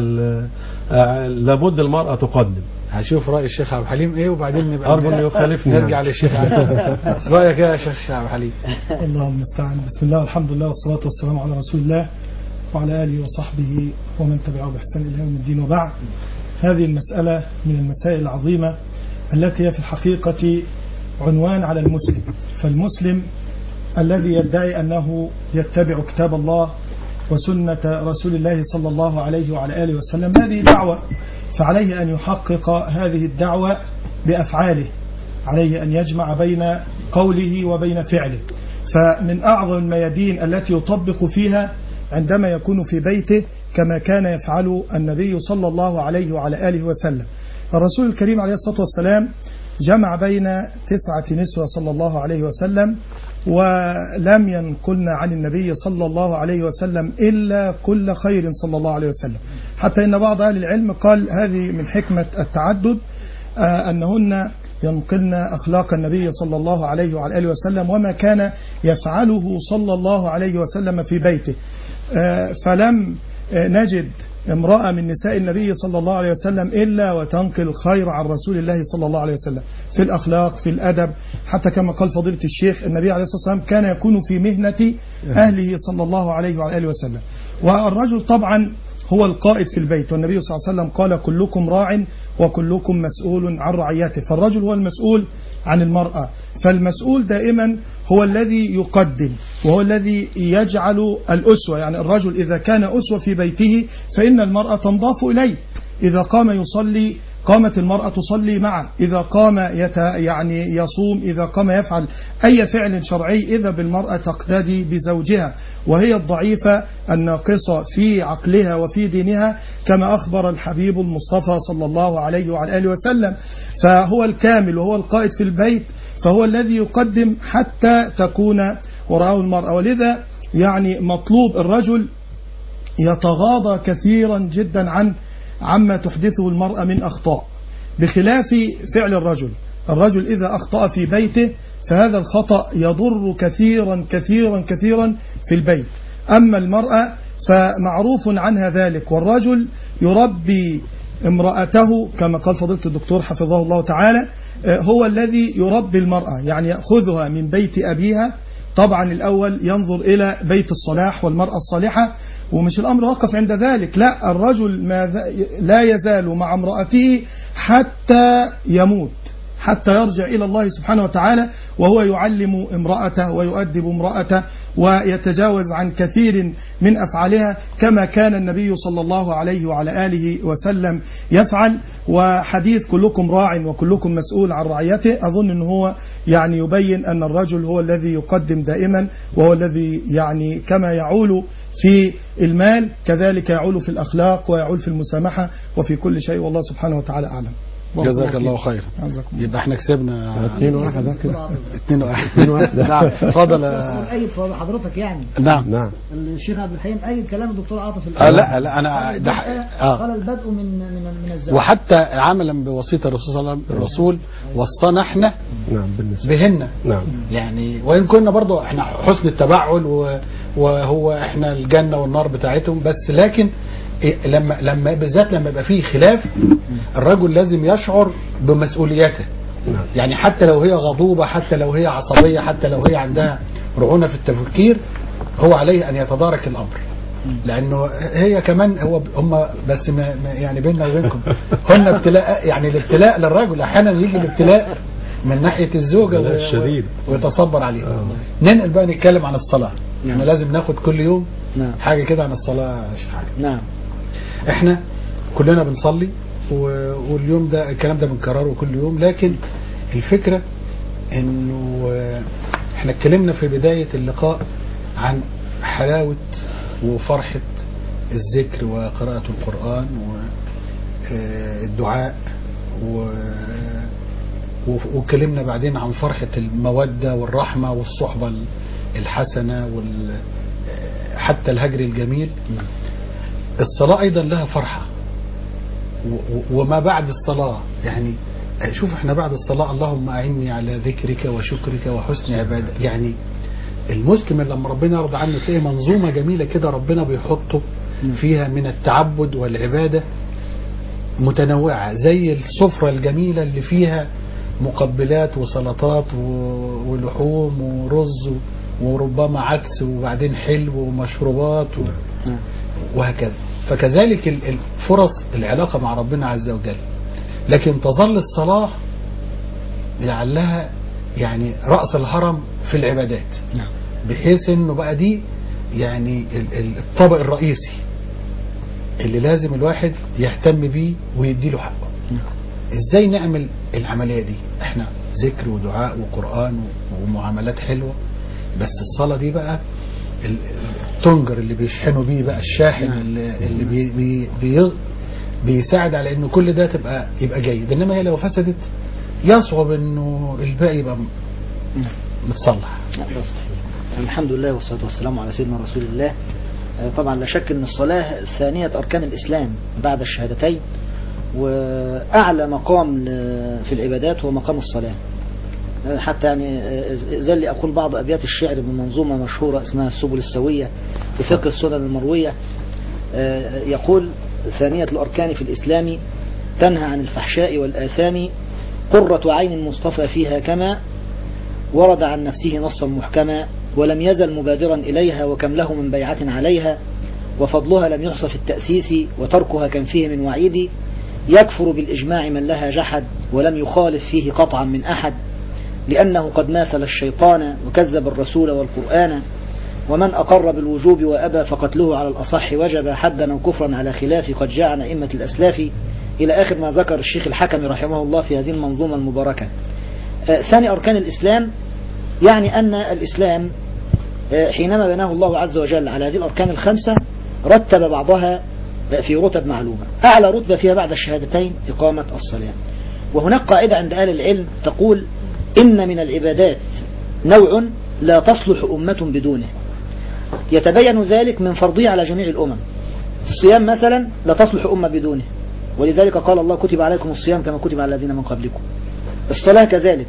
لابد المرأة تقدم. هشوف رأي الشيخ عبد الحليم إيه وبعدين نبقى أرجو أن يخالفني نرجع يعني. للشيخ رأيك يا شيخ عبد الحليم؟ الله المستعان. بسم الله والحمد لله والصلاة والسلام على رسول الله وعلى آله وصحبه ومن تبعه بإحسان إلى يوم الدين. وبعد، هذه المسألة من المسائل العظيمة التي هي في الحقيقة عنوان على المسلم. فالمسلم الذي يدعي أنه يتبع كتاب الله وسنة رسول الله صلى الله عليه وعلى آله وسلم هذه دعوة، فعليه أن يحقق هذه الدعوة بأفعاله، عليه أن يجمع بين قوله وبين فعله. فمن أعظم الميادين التي يطبق فيها عندما يكون في بيته كما كان يفعل النبي صلى الله عليه وعلى آله وسلم. الرسول الكريم عليه الصلاة والسلام جمع بين تسعة نسوة صلى الله عليه وسلم، ولم ينقلنا عن النبي صلى الله عليه وسلم إلا كل خير صلى الله عليه وسلم، حتى إن بعض أهل العلم قال هذه من حكمة التعدد أنهن ينقلن أخلاق النبي صلى الله عليه وعلى آله وسلم وما كان يفعله صلى الله عليه وسلم في بيته. فلم نجد امرأة من نساء النبي صلى الله عليه وسلم إلا وتنقل الخير عن رسول الله صلى الله عليه وسلم في الأخلاق في الأدب، حتى كما قال فضيلة الشيخ النبي عليه الصلاة والسلام كان يكون في مهنة أهله صلى الله عليه وعلى آله وسلم. والرجل طبعا هو القائد في البيت، والنبي صلى الله عليه وسلم قال كلكم راع وكلكم مسؤول عن رعيته، فالرجل هو المسؤول عن المرأة، فالمسؤول دائما هو الذي يقدم وهو الذي يجعل الأسوة. يعني الرجل إذا كان أسوة في بيته فإن المرأة تنضاف إليه، إذا قام يصلي قامت المرأة تصلي معه، إذا قام يت يعني يصوم، إذا قام يفعل أي فعل شرعي إذا بالمرأة تقتدي بزوجها، وهي الضعيفة الناقصة في عقلها وفي دينها كما أخبر الحبيب المصطفى صلى الله عليه وعلى آله وسلم. فهو الكامل وهو القائد في البيت، فهو الذي يقدم حتى تكون وراءه المرأة. ولذا يعني مطلوب الرجل يتغاضى كثيرا جدا عن عما تحدثه المرأة من أخطاء، بخلاف فعل الرجل. الرجل إذا أخطأ في بيته فهذا الخطأ يضر كثيرا كثيرا كثيرا في البيت. أما المرأة فمعروف عنها ذلك، والرجل يربي امرأته كما قال فضيلة الدكتور حفظه الله تعالى، هو الذي يربي المرأة، يعني يأخذها من بيت أبيها. طبعا الأول ينظر إلى بيت الصلاح والمرأة الصالحة، ومش الأمر وقف عند ذلك، لا، الرجل لا يزال مع امرأته حتى يموت، حتى يرجع إلى الله سبحانه وتعالى، وهو يعلم امرأته ويؤدب امرأته ويتجاوز عن كثير من أفعالها كما كان النبي صلى الله عليه وعلى آله وسلم يفعل. وحديث كلكم راع وكلكم مسؤول عن رعيته أظن أنه هو يعني يبين أن الرجل هو الذي يقدم دائما، وهو الذي يعني كما يعول في المال كذلك يعول في الأخلاق ويعول في المسامحة وفي كل شيء، والله سبحانه وتعالى أعلم. جزاك الله خير. يبقى احنا كسبنا اثنين واحد كده. اثنين واحد. اثنين واحد. نعم اتفضل. ايد حضرتك يعني. نعم نعم. الشيخ عبد الحليم ايد كلام الدكتور عاطف. آه لا لا انا ده اه قال البدء من من من الزواج، وحتى عملا بوصيه الرسول صلى الله عليه وسلم، الرسول وصانا احنا نعم بهن. نعم. يعني وان كنا برضو احنا حسن التبعل وهو احنا الجنه والنار بتاعتهم، بس لكن لما لما بالذات لما يبقى فيه خلاف الرجل لازم يشعر بمسؤوليته. يعني حتى لو هي غضوبة، حتى لو هي عصبية، حتى لو هي عندها رعونة في التفكير، هو عليه أن يتدارك الأمر، لأنه هي كمان هو هم بس ما يعني بيننا وبينكم هن ابتلاء، يعني الابتلاء للرجل أحيانا يجي الابتلاء من ناحية الزوجة الشديد ويتصبر عليه. آه. ننقل بقى نتكلم عن الصلاة. نعم. احنا لازم ناخد كل يوم نعم. حاجة كده عن الصلاة. حاجة. نعم. احنا كلنا بنصلي واليوم ده الكلام ده بنكرره كل يوم، لكن الفكرة انه احنا اتكلمنا في بداية اللقاء عن حلاوة وفرحة الذكر وقراءة القرآن والدعاء، واتكلمنا بعدين عن فرحة المودة والرحمة والصحبة الحسنة وحتى الهجر الجميل. الصلاة أيضا لها فرحة، وما بعد الصلاة يعني شوف احنا بعد الصلاة اللهم أعني على ذكرك وشكرك وحسن عبادة. يعني المسلم لما ربنا يرضى عنه تلاقي منظومة جميلة كده ربنا بيحطه فيها من التعبد والعبادة متنوعة، زي السفرة الجميلة اللي فيها مقبلات وسلطات ولحوم ورز وربما عدس وبعدين حلو ومشروبات وهكذا. فكذلك الفرص العلاقة مع ربنا عز وجل، لكن تظل الصلاة لعلها يعني رأس الهرم في العبادات، بحيث انه بقى دي يعني الطابق الرئيسي اللي لازم الواحد يهتم بيه ويديله حقه. ازاي نعمل العملية دي؟ احنا ذكر ودعاء وقرآن ومعاملات حلوة، بس الصلاة دي بقى التنجر اللي بيشحنوا بيه بقى، الشاحن اللي, اللي بي بي بي بيساعد على انه كل ده تبقى يبقى جيد. انما هي لو فسدت يصعب انه الباقي يبقى متصلح. الحمد لله والصلاة والسلام على سيدنا رسول الله. طبعا لا شك ان الصلاة ثانية اركان الاسلام بعد الشهادتين، واعلى مقام في العبادات هو مقام الصلاة. حتى يعني زل أقول بعض أبيات الشعر بمنظومة مشهورة اسمها السبل السوية في فقه السنن المروية، يقول: ثانية الأركان في الإسلام تنهى عن الفحشاء والآثام، قرة عين المصطفى فيها كما ورد عن نفسه نصا محكما، ولم يزل مبادرا إليها وكم له من بيعة عليها، وفضلها لم يحصى في التأسيس وتركها كان فيه من وعيد يكفر بالإجماع من لها جحد ولم يخالف فيه قطعا من أحد لأنه قد ماثل الشيطان وكذب الرسول والقرآن ومن أقر بالوجوب وأبى فقتله على الأصح وجب حدا أو كفرا على خلاف قد جاء عن أئمة الأسلاف إلى آخر ما ذكر الشيخ الحكمي رحمه الله في هذه المنظومة المباركة. آه ثاني أركان الإسلام يعني أن الإسلام آه حينما بناه الله عز وجل على هذه الأركان الخمسة رتب بعضها في رتب معلومة. أعلى رتبة فيها بعد الشهادتين إقامة الصلاة. وهناك قاعدة عند أهل العلم تقول إن من العبادات نوع لا تصلح أمة بدونه، يتبين ذلك من فرضه على جميع الأمم. الصيام مثلا لا تصلح أمة بدونه، ولذلك قال الله كتب عليكم الصيام كما كتب على الذين من قبلكم. الصلاة كذلك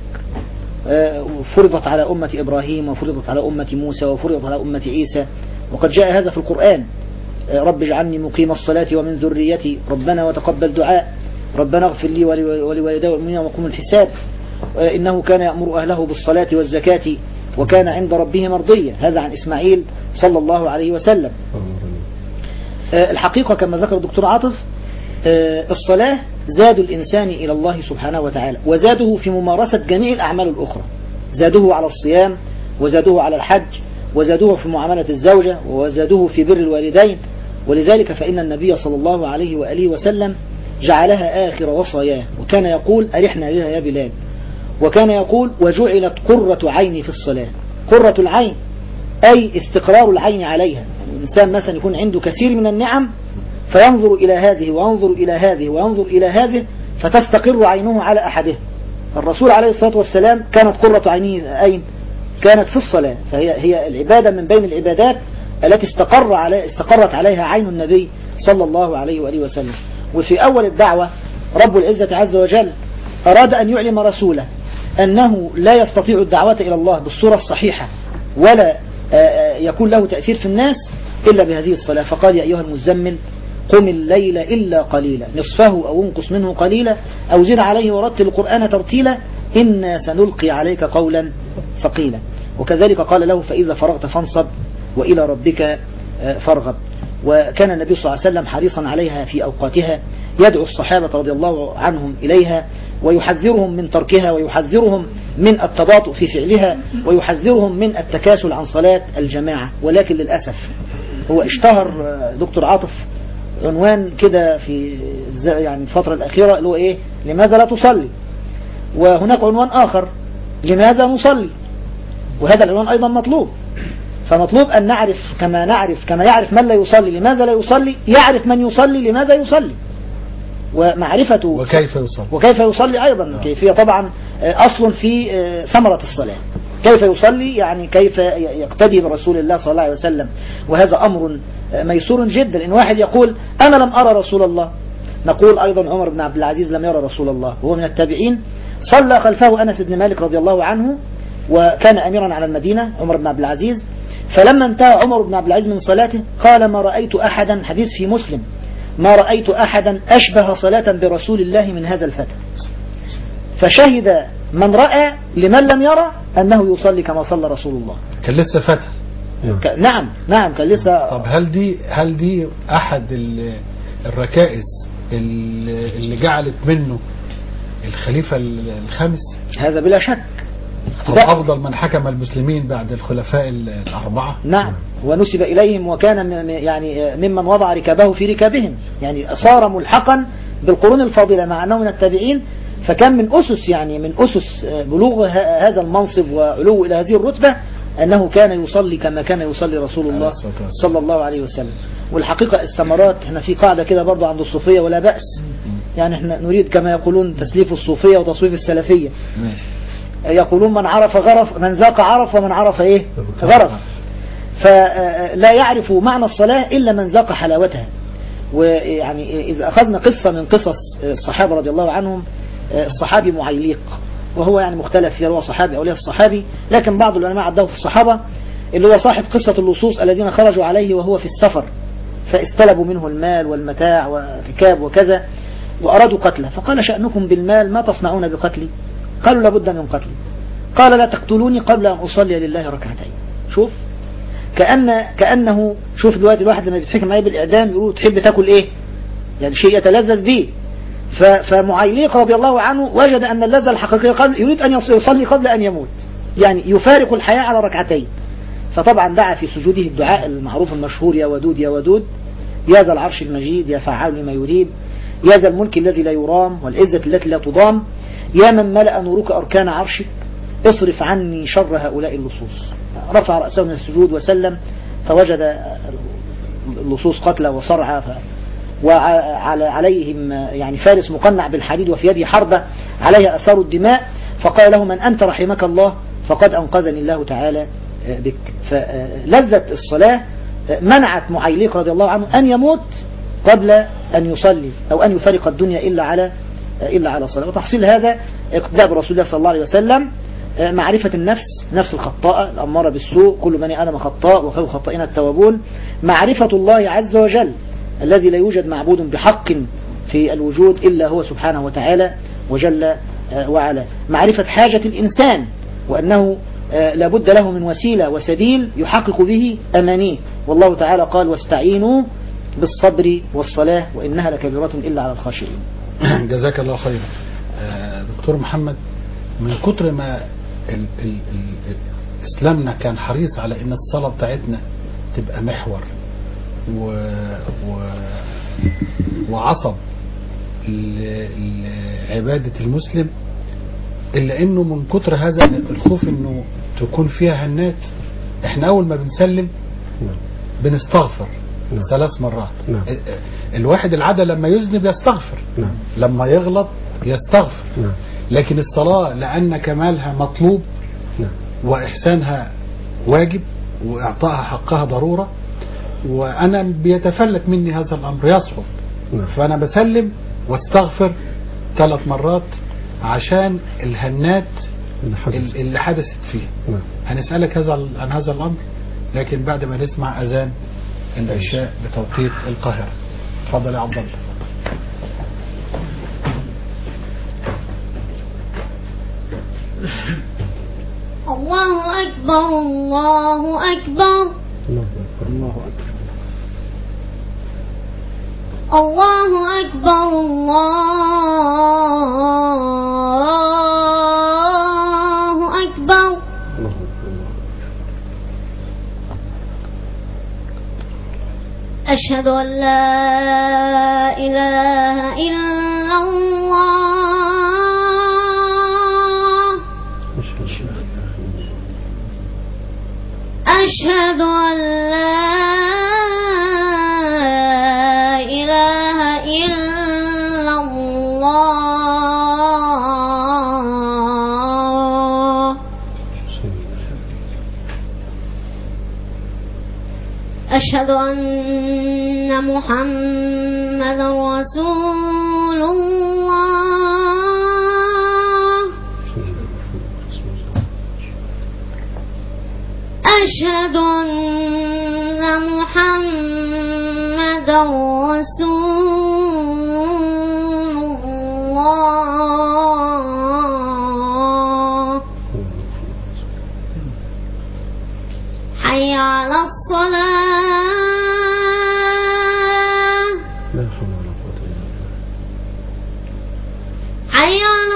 فرضت على أمة إبراهيم وفرضت على أمة موسى وفرضت على أمة عيسى، وقد جاء هذا في القرآن: رب اجعلني مقيم الصلاة ومن ذريتي ربنا وتقبل دعاء ربنا اغفر لي ولوالدي والمؤمنين وقوم الحساب إنه كان يأمر أهله بالصلاة والزكاة وكان عند ربه مرضيا. هذا عن إسماعيل صلى الله عليه وسلم. الحقيقة كما ذكر الدكتور عاطف الصلاة زاد الإنسان إلى الله سبحانه وتعالى، وزاده في ممارسة جميع الأعمال الأخرى، زاده على الصيام وزاده على الحج وزاده في معاملة الزوجة وزاده في بر الوالدين. ولذلك فإن النبي صلى الله عليه وآله وسلم جعلها آخر وصاياه، وكان يقول أرحنا بها يا بلال، وكان يقول وجعلت قرة عيني في الصلاة. قرة العين أي استقرار العين عليها. الإنسان مثلا يكون عنده كثير من النعم فينظر إلى هذه وينظر إلى هذه وينظر إلى هذه فتستقر عينه على أحدها. الرسول عليه الصلاة والسلام كانت قرة عينه أين؟ كانت في الصلاة. فهي هي العبادة من بين العبادات التي استقر علي استقرت عليها عين النبي صلى الله عليه وآله وسلم. وفي أول الدعوة رب العزة عز وجل أراد أن يعلم رسوله أنه لا يستطيع الدعوة إلى الله بالصورة الصحيحة ولا يكون له تأثير في الناس إلا بهذه الصلاة، فقال يا أيها المزمل قم الليل إلا قليلا نصفه أو انقص منه قليلا أو زد عليه ورتل القرآن ترتيلا إنا سنلقي عليك قولا ثقيلا. وكذلك قال له فإذا فرغت فانصب وإلى ربك فارغب. وكان النبي صلى الله عليه وسلم حريصا عليها في أوقاتها، يدعو الصحابة رضي الله عنهم إليها ويحذرهم من تركها ويحذرهم من التباطؤ في فعلها ويحذرهم من التكاسل عن صلاة الجماعة. ولكن للأسف هو اشتهر دكتور عاطف عنوان كده في يعني الفترة الأخيرة اللي هو إيه؟ لماذا لا تصلي؟ وهناك عنوان آخر لماذا نصلي؟ وهذا العنوان أيضا مطلوب. فمطلوب أن نعرف كما نعرف كما يعرف من لا يصلي لماذا لا يصلي، يعرف من يصلي لماذا يصلي، ومعرفة وكيف يصلي وكيف يصلي أيضا. آه. كيفية طبعا أصل في ثمرة الصلاة. كيف يصلي يعني كيف يقتدي برسول الله صلى الله عليه وسلم، وهذا أمر ميسور جدا. إن واحد يقول أنا لم أرى رسول الله، نقول أيضا عمر بن عبد العزيز لم يرى رسول الله وهو من التابعين، صلى خلفه أنس بن مالك رضي الله عنه وكان أميرا على المدينة عمر بن عبد العزيز. فلما انتهى عمر بن عبد العزيز من صلاته قال ما رأيت أحدا، حديث في مسلم، ما رأيت أحدا أشبه صلاة برسول الله من هذا الفتى. فشهد من رأى لمن لم يرى أنه يصلي كما صلى رسول الله. كان لسه فتى. ك... نعم نعم كان لسه. طب هل دي هل دي أحد الركائز اللي جعلت منه الخليفة الخامس؟ هذا بلا شك. أفضل من حكم المسلمين بعد الخلفاء الأربعة. نعم، ونسب إليهم وكان يعني ممن وضع ركابه في ركابهم، يعني صار ملحقا بالقرون الفاضلة مع أنه من التابعين. فكان من أسس يعني من أسس بلوغ هذا المنصب وعلو إلى هذه الرتبة أنه كان يصلي كما كان يصلي رسول الله صلى الله عليه وسلم. والحقيقة الثمرات، احنا في قاعدة كده برضو عند الصوفية ولا بأس، يعني احنا نريد كما يقولون تسليف الصوفية وتصويف السلفية. يقولون من عرف غرف، من ذاق عرف، ومن عرف ايه غرف. فلا يعرف معنى الصلاة إلا من ذاق حلاوتها. ويعني إذا أخذنا قصة من قصص الصحابة رضي الله عنهم، الصحابي معيليق، وهو يعني مختلف فيه هو صحابي أو ليس الصحابي، لكن بعض العلماء عدوه في الصحابة، اللي هو صاحب قصة اللصوص الذين خرجوا عليه وهو في السفر فاستلبوا منه المال والمتاع والركاب وكذا وأرادوا قتله. فقال شأنكم بالمال ما تصنعون بقتلي؟ قالوا لابد من قتلي. قال لا تقتلوني قبل أن أصلي لله ركعتين. شوف كأن كأنه شوف دلوقتي الواحد لما بيتحكم عليه بالإعدام يقولوا تحب تاكل إيه؟ يعني شيء يتلذذ به. فمعيليق رضي الله عنه وجد أن اللذة الحقيقية قبل يريد أن يصلي قبل أن يموت، يعني يفارق الحياة على ركعتين. فطبعا دعا في سجوده الدعاء المعروف المشهور: يا ودود يا ودود، يا ذا العرش المجيد، يا فعال لما يريد، يا ذا الملك الذي لا يرام والعزة التي لا تضام، يا من ملأ نورك أركان عرشك، اصرف عني شر هؤلاء اللصوص. رفع رأسه من السجود وسلم فوجد اللصوص قتلى وصرعى، وعليهم يعني فارس مقنع بالحديد وفي يده حربة عليها أثار الدماء، فقال له: من أنت رحمك الله؟ فقد أنقذني الله تعالى بك. فلذة الصلاة منعت معيليق رضي الله عنه أن يموت قبل أن يصلي أو أن يفارق الدنيا إلا على إلا على صلاة. وتحصيل هذا اقتداء برسول الله صلى الله عليه وسلم، معرفة النفس، نفس الخطاء الأمارة بالسوء، كل بني آدم خطاء وخير الخطائين التوابون. معرفة الله عز وجل الذي لا يوجد معبود بحق في الوجود إلا هو سبحانه وتعالى وجل وعلا. معرفة حاجة الإنسان وأنه لابد له من وسيلة وسبيل يحقق به أمانيه، والله تعالى قال: واستعينوا بالصبر والصلاة وإنها لكبيرة إلا على الخاشعين. جزاك الله خيرا. دكتور محمد، من كتر ما ال ال ال إسلامنا كان حريص على إن الصلاة بتاعتنا تبقى محور و و وعصب لعبادة المسلم، إلا إنه من كتر هذا الخوف إنه تكون فيها هنات، إحنا أول ما بنسلم بنستغفر ثلاث مرات. الواحد العادة لما يذنب يستغفر، لما يغلط يستغفر، لكن الصلاة لأن كمالها مطلوب وإحسانها واجب وإعطائها حقها ضرورة، وأنا بيتفلت مني هذا الأمر يصعب، فأنا بسلم واستغفر ثلاث مرات عشان الهنات اللي حدثت فيه. هنسألك هذا عن هذا الأمر لكن بعد ما نسمع أذان العشاء بتوقيت القاهرة. تفضل يا عبد الله. الله أكبر الله أكبر الله أكبر الله أكبر الله أكبر. أشهد أن لا إله إلا الله. أشهد أن لا إله إلا الله. أشهد أن محمد رسول الله. أشهد أن محمد رسول الله. حي على الصلاة. حي على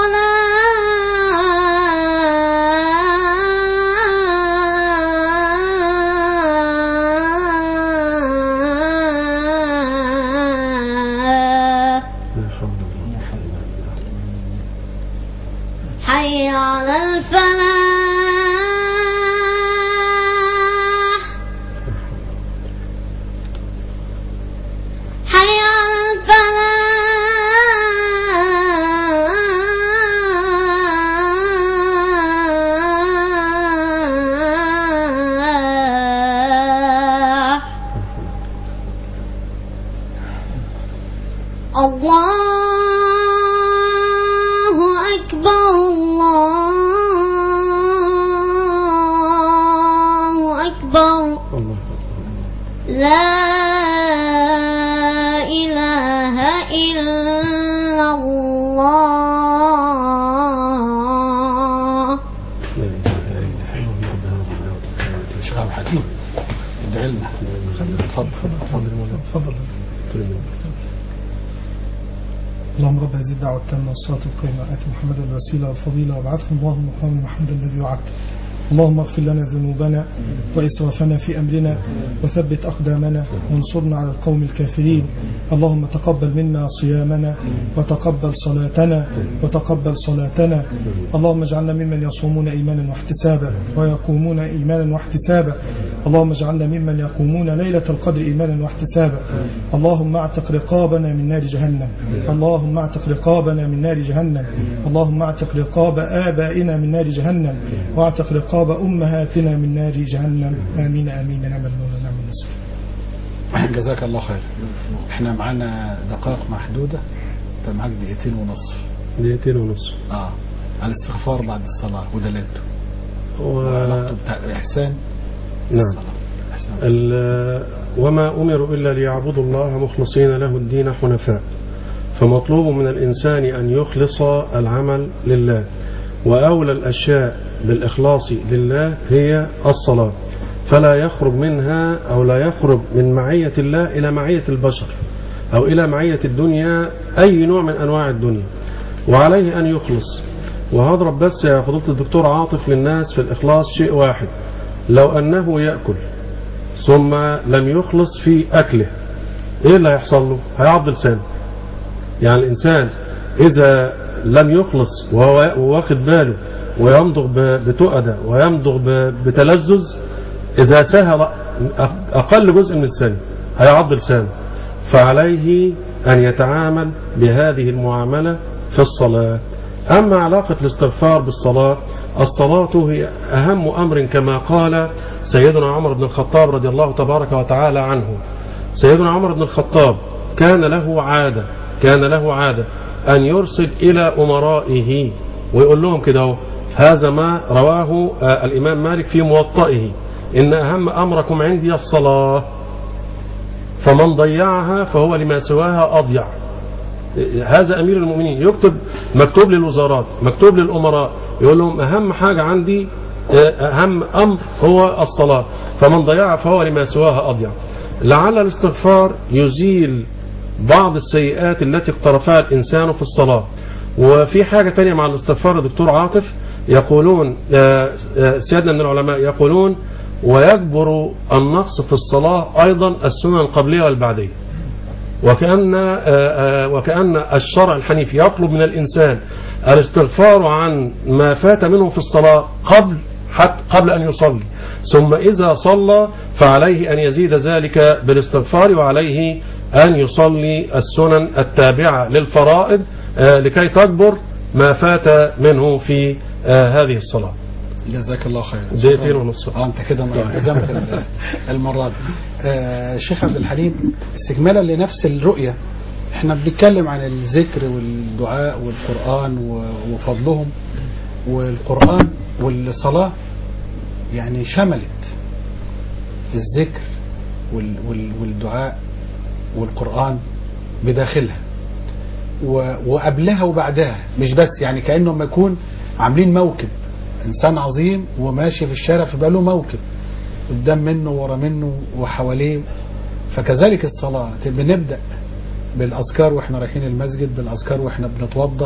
الصلاة. حي على الفلاح. حي على الفلاح. الله أكبر الله ادعي لنا. اتفضل اتفضل تفضل. اللهم رب هذه الدعوة التامة والصلاة القائمة آت محمدا الوسيلة والفضيلة وابعثه اللهم مقام محمد الذي وعدته. اللهم اغفر لنا ذنوبنا وإسرافنا في أمرنا وثبت أقدامنا وانصرنا على القوم الكافرين. اللهم تقبل منا صيامنا وتقبل صلاتنا وتقبل صلاتنا. اللهم اجعلنا ممن يصومون إيمانا واحتسابا ويقومون إيمانا واحتسابا. اللهم اجعلنا ممن يقومون ليلة القدر إيمانا واحتسابا. اللهم اعتق رقابنا من نار جهنم. اللهم اعتق رقابنا من نار جهنم. اللهم اعتق رقاب آبائنا من نار جهنم واعتق رقاب أمهاتنا من نار جهنم. آمين آمين. نعم المولى نعم النصر. جزاك الله خير. احنا معانا دقائق محدودة. انت معاك دقيقتين ونصف. دقيقتين ونصف. اه الاستغفار بعد الصلاة ودلالته و... وعلاقته بتاع الإحسان. نعم. وما أمروا إلا ليعبدوا الله مخلصين له الدين حنفاء. فمطلوب من الإنسان أن يخلص العمل لله، وأولى الأشياء بالإخلاص لله هي الصلاة، فلا يخرج منها أو لا يخرج من معية الله إلى معية البشر أو إلى معية الدنيا، أي نوع من أنواع الدنيا، وعليه أن يخلص. وهضرب بس يا فضيلة الدكتور عاطف للناس في الإخلاص شيء واحد: لو أنه يأكل ثم لم يخلص في أكله، إيه اللي هيحصل له؟ هيعض لسانه. يعني الإنسان إذا لم يخلص وهو واخد باله ويمضغ بتؤدة ويمضغ بتلذذ، إذا سهل أقل جزء من الثانية هيعض لسانه. فعليه أن يتعامل بهذه المعاملة في الصلاة. أما علاقة الاستغفار بالصلاة، الصلاة هي أهم أمر كما قال سيدنا عمر بن الخطاب رضي الله تبارك وتعالى عنه. سيدنا عمر بن الخطاب كان له عادة كان له عادة أن يرسل إلى أمرائه ويقول لهم كده: هذا ما رواه الإمام مالك في موطئه، إن أهم أمركم عندي الصلاة، فمن ضيعها فهو لما سواها أضيع. هذا أمير المؤمنين يكتب مكتوب للوزارات، مكتوب للأمراء، يقول لهم أهم حاجة عندي، أهم أمر هو الصلاة، فمن ضيعها فهو لما سواها أضيع. لعل الاستغفار يزيل بعض السيئات التي اقترفها الإنسان في الصلاة. وفي حاجة تانية مع الاستغفار دكتور عاطف، يقولون سيادنا من العلماء يقولون: ويجبر النقص في الصلاة أيضا السنن القبلية والبعدية. وكأن وكأن الشرع الحنيف يطلب من الإنسان الاستغفار عن ما فات منه في الصلاة قبل حتى قبل أن يصلي، ثم إذا صلى فعليه أن يزيد ذلك بالاستغفار، وعليه أن يصلي السنن التابعة للفرائض لكي تجبر ما فات منه في هذه الصلاة. جزاك الله خير. دقيقتين ونص. اه انت كده التزمت المرة دي. آه الشيخ عبد الحليم، استكمالا لنفس الرؤية، احنا بنتكلم عن الذكر والدعاء والقرآن وفضلهم، والقرآن والصلاة يعني شملت الذكر والدعاء والقرآن بداخلها وقبلها وبعدها، مش بس يعني كأنه ما يكون عاملين موكب، إنسان عظيم وماشي في الشارع فبقى له موكب قدام منه ورا منه وحواليه. فكذلك الصلاة بنبدأ بالأذكار وإحنا رايحين المسجد، بالأذكار وإحنا بنتوضى،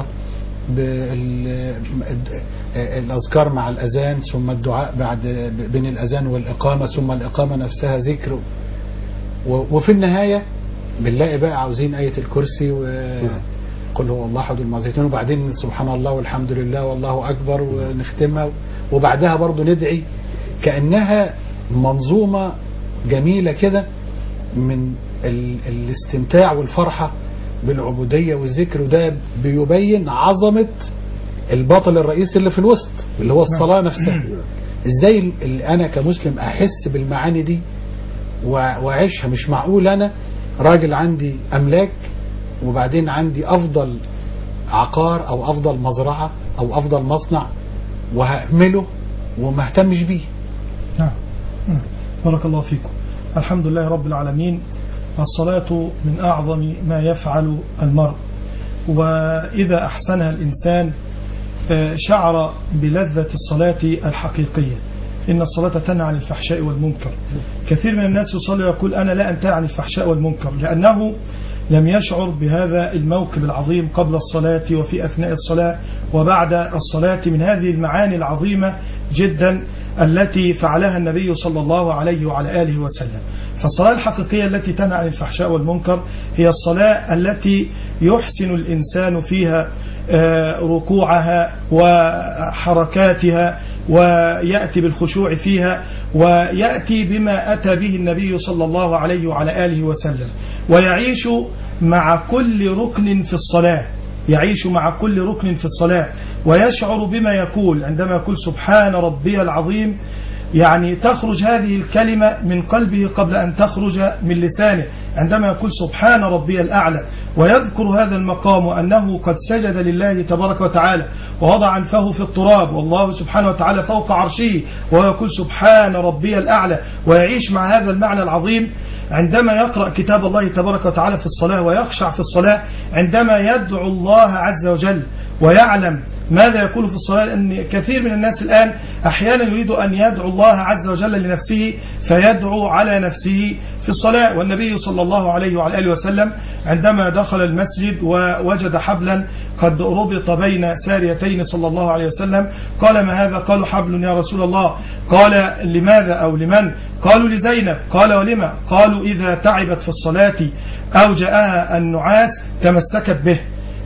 بالأذكار مع الأذان، ثم الدعاء بعد بين الأذان والإقامة، ثم الإقامة نفسها ذكر، وفي النهاية بنلاقي بقى عاوزين آية الكرسي وقل هو الله أحد المعزتين، وبعدين سبحان الله والحمد لله والله أكبر ونختمها، وبعدها برضو ندعي، كأنها منظومة جميلة كده من الاستمتاع والفرحة بالعبودية والذكر. وده بيبين عظمة البطل الرئيسي اللي في الوسط اللي هو الصلاة نفسها. ازاي اللي انا كمسلم احس بالمعاني دي واعيشها؟ مش معقول انا راجل عندي املاك وبعدين عندي افضل عقار او افضل مزرعة او افضل مصنع وهأهمله وما اهتمش بيه. نعم. بارك الله فيكم. الحمد لله رب العالمين. الصلاة من أعظم ما يفعل المرء، وإذا أحسنها الإنسان شعر بلذة الصلاة الحقيقية. إن الصلاة تنهى عن الفحشاء والمنكر. كثير من الناس يصلي ويقول أنا لا أنتهي عن الفحشاء والمنكر، لأنه لم يشعر بهذا الموكب العظيم قبل الصلاة وفي أثناء الصلاة وبعد الصلاة من هذه المعاني العظيمة جدا التي فعلها النبي صلى الله عليه وعلى آله وسلم. فالصلاة الحقيقية التي تنهى عن الفحشاء والمنكر هي الصلاة التي يحسن الإنسان فيها ركوعها وحركاتها ويأتي بالخشوع فيها ويأتي بما أتى به النبي صلى الله عليه وعلى آله وسلم، ويعيش مع كل ركن في الصلاة يعيش مع كل ركن في الصلاة ويشعر بما يقول عندما يقول سبحان ربي العظيم، يعني تخرج هذه الكلمة من قلبه قبل أن تخرج من لسانه عندما يقول سبحان ربي الأعلى، ويذكر هذا المقام وأنه قد سجد لله تبارك وتعالى ووضع أنفه في التراب والله سبحانه وتعالى فوق عرشه ويقول سبحان ربي الأعلى، ويعيش مع هذا المعنى العظيم عندما يقرأ كتاب الله تبارك وتعالى في الصلاة ويخشع في الصلاة عندما يدعو الله عز وجل ويعلم ماذا يقول في الصلاة. لأن كثير من الناس الآن أحيانا يريد أن يدعو الله عز وجل لنفسه فيدعو على نفسه في الصلاة. والنبي صلى الله عليه وعلى آله وسلم عندما دخل المسجد ووجد حبلا قد ربط بين ساريتين صلى الله عليه وسلم قال ما هذا؟ قالوا حبل يا رسول الله. قال لماذا أو لمن؟ قالوا لزينب. قال ولما؟ قالوا إذا تعبت في الصلاة أو جاءها النعاس تمسكت به.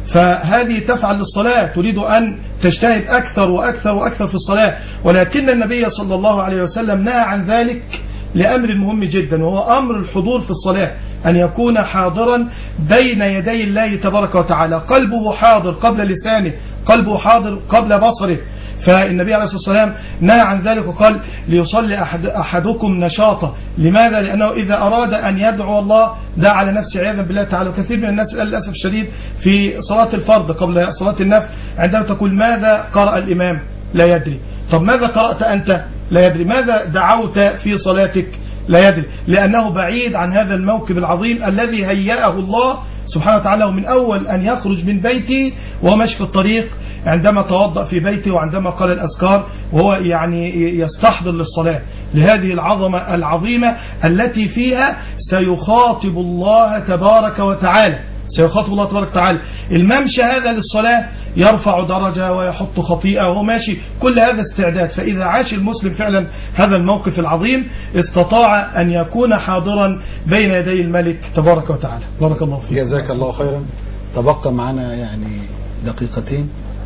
فهذه تفعل للصلاة، تريد أن تجتهد أكثر وأكثر وأكثر في الصلاة، ولكن النبي صلى الله عليه وسلم نهى عن ذلك لأمر مهم جدا وهو أمر الحضور في الصلاة، أن يكون حاضرا بين يدي الله تبارك وتعالى، قلبه حاضر قبل لسانه، قلبه حاضر قبل بصره. فالنبي عليه الصلاة والسلام نهى عن ذلك وقال ليصلي أحد أحدكم نشاطا. لماذا؟ لأنه إذا أراد أن يدعو الله دعا على نفسه عياذا بالله تعالى. وكثير من الناس للأسف الشديد في صلاة الفرض قبل صلاة النفل عندما تقول ماذا قرأ الإمام لا يدري. طب ماذا قرأت أنت؟ لا يدري. ماذا دعوت في صلاتك؟ لا يدري، لأنه بعيد عن هذا الموكب العظيم الذي هيأه الله سبحانه وتعالى ومن أول أن يخرج من بيته وهو ماشي في الطريق، عندما توضأ في بيته وعندما قال الأذكار وهو يعني يستحضر للصلاة لهذه العظمة العظيمة التي فيها سيخاطب الله تبارك وتعالى سيخاطب الله تبارك وتعالى. الممشى هذا للصلاة يرفع درجة ويحط خطيئة وهو ماشي، كل هذا استعداد. فإذا عاش المسلم فعلا هذا الموقف العظيم استطاع أن يكون حاضرا بين يدي الملك تبارك وتعالى. بارك الله فيك. جزاك الله خيرا. تبقى معنا يعني دقيقتين،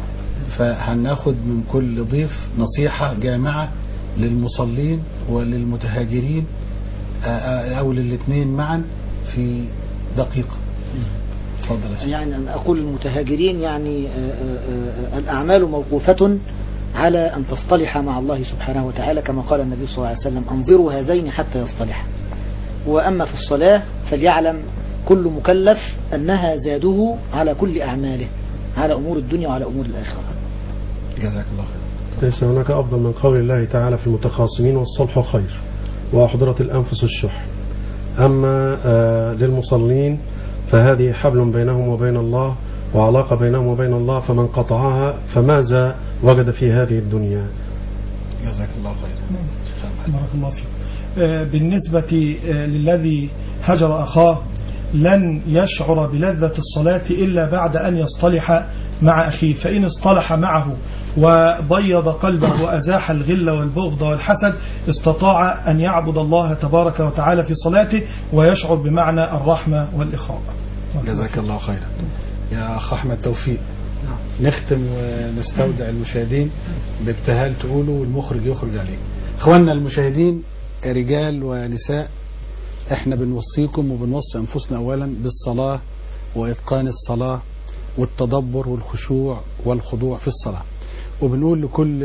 فهناخد من كل ضيف نصيحة جامعة للمصلين وللمتهاجرين أو للاثنين معا في دقيقة. تفضل. يعني أن أقول المتهاجرين يعني الأعمال موقوفة على أن تصطلح مع الله سبحانه وتعالى كما قال النبي صلى الله عليه وسلم انظروا هذين حتى يصطلح. وأما في الصلاة فليعلم كل مكلف أنها زاده على كل أعماله، على أمور الدنيا وعلى أمور الآخرة. جزاك الله خير. ليس هناك أفضل من قول الله تعالى في المتخاصمين والصلح خير وأحضرت الأنفس الشح. أما للمصلين فهذه حبل بينهم وبين الله وعلاقة بينهم وبين الله، فمن قطعها فماذا وجد في هذه الدنيا. جزاك الله خير. بارك الله فيك. بالنسبة للذي هجر أخاه لن يشعر بلذة الصلاة إلا بعد أن يصطلح مع أخيه، فإن اصطلح معه وبيض قلبه وأزاح الغل والبغض والحسد استطاع أن يعبد الله تبارك وتعالى في صلاته ويشعر بمعنى الرحمة والإخاء. جزاك الله خيرا. يا أخ أحمد توفيق، نختم ونستودع المشاهدين بابتهال تقوله والمخرج يخرج عليه. اخواننا المشاهدين رجال ونساء، احنا بنوصيكم وبنوصي أنفسنا أولا بالصلاة وإتقان الصلاة والتدبر والخشوع والخضوع في الصلاة، وبنقول لكل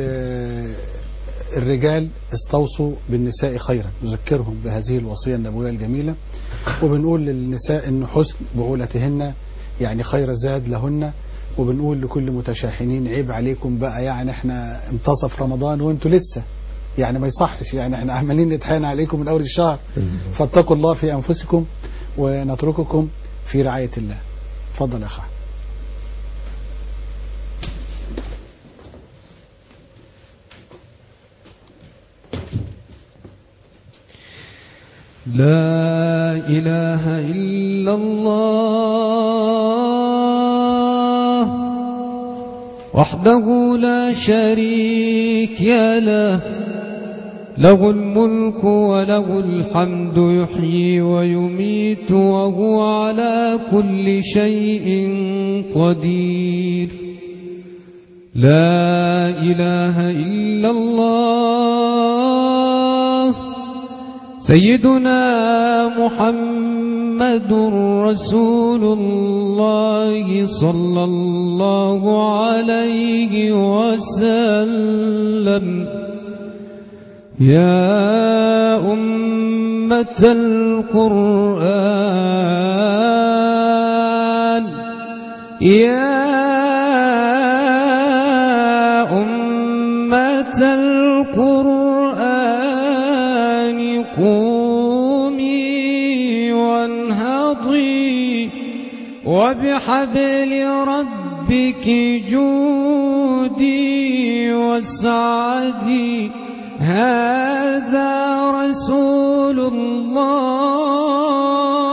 الرجال استوصوا بالنساء خيرا، نذكرهم بهذه الوصية النبوية الجميلة، وبنقول للنساء أن حسن بعولتهن يعني خير زاد لهن، وبنقول لكل متشاحنين عيب عليكم بقى، يعني احنا انتصف رمضان وانتوا لسه، يعني ما يصحش، يعني احنا عمالين نتحاين عليكم من أول الشهر، فاتقوا الله في أنفسكم ونترككم في رعاية الله. تفضل يا أخي. لا إله إلا الله وحده لا شريك له له الملك وله الحمد يحيي ويميت وهو على كل شيء قدير لا إله إلا الله سيدنا محمد رسول الله صلى الله عليه وسلم يا أمة القرآن يا أمة القرآن قومي وانهضي وبحبل ربك جودي واسعدي هذا رسول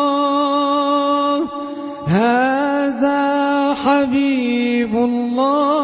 الله هذا حبيب الله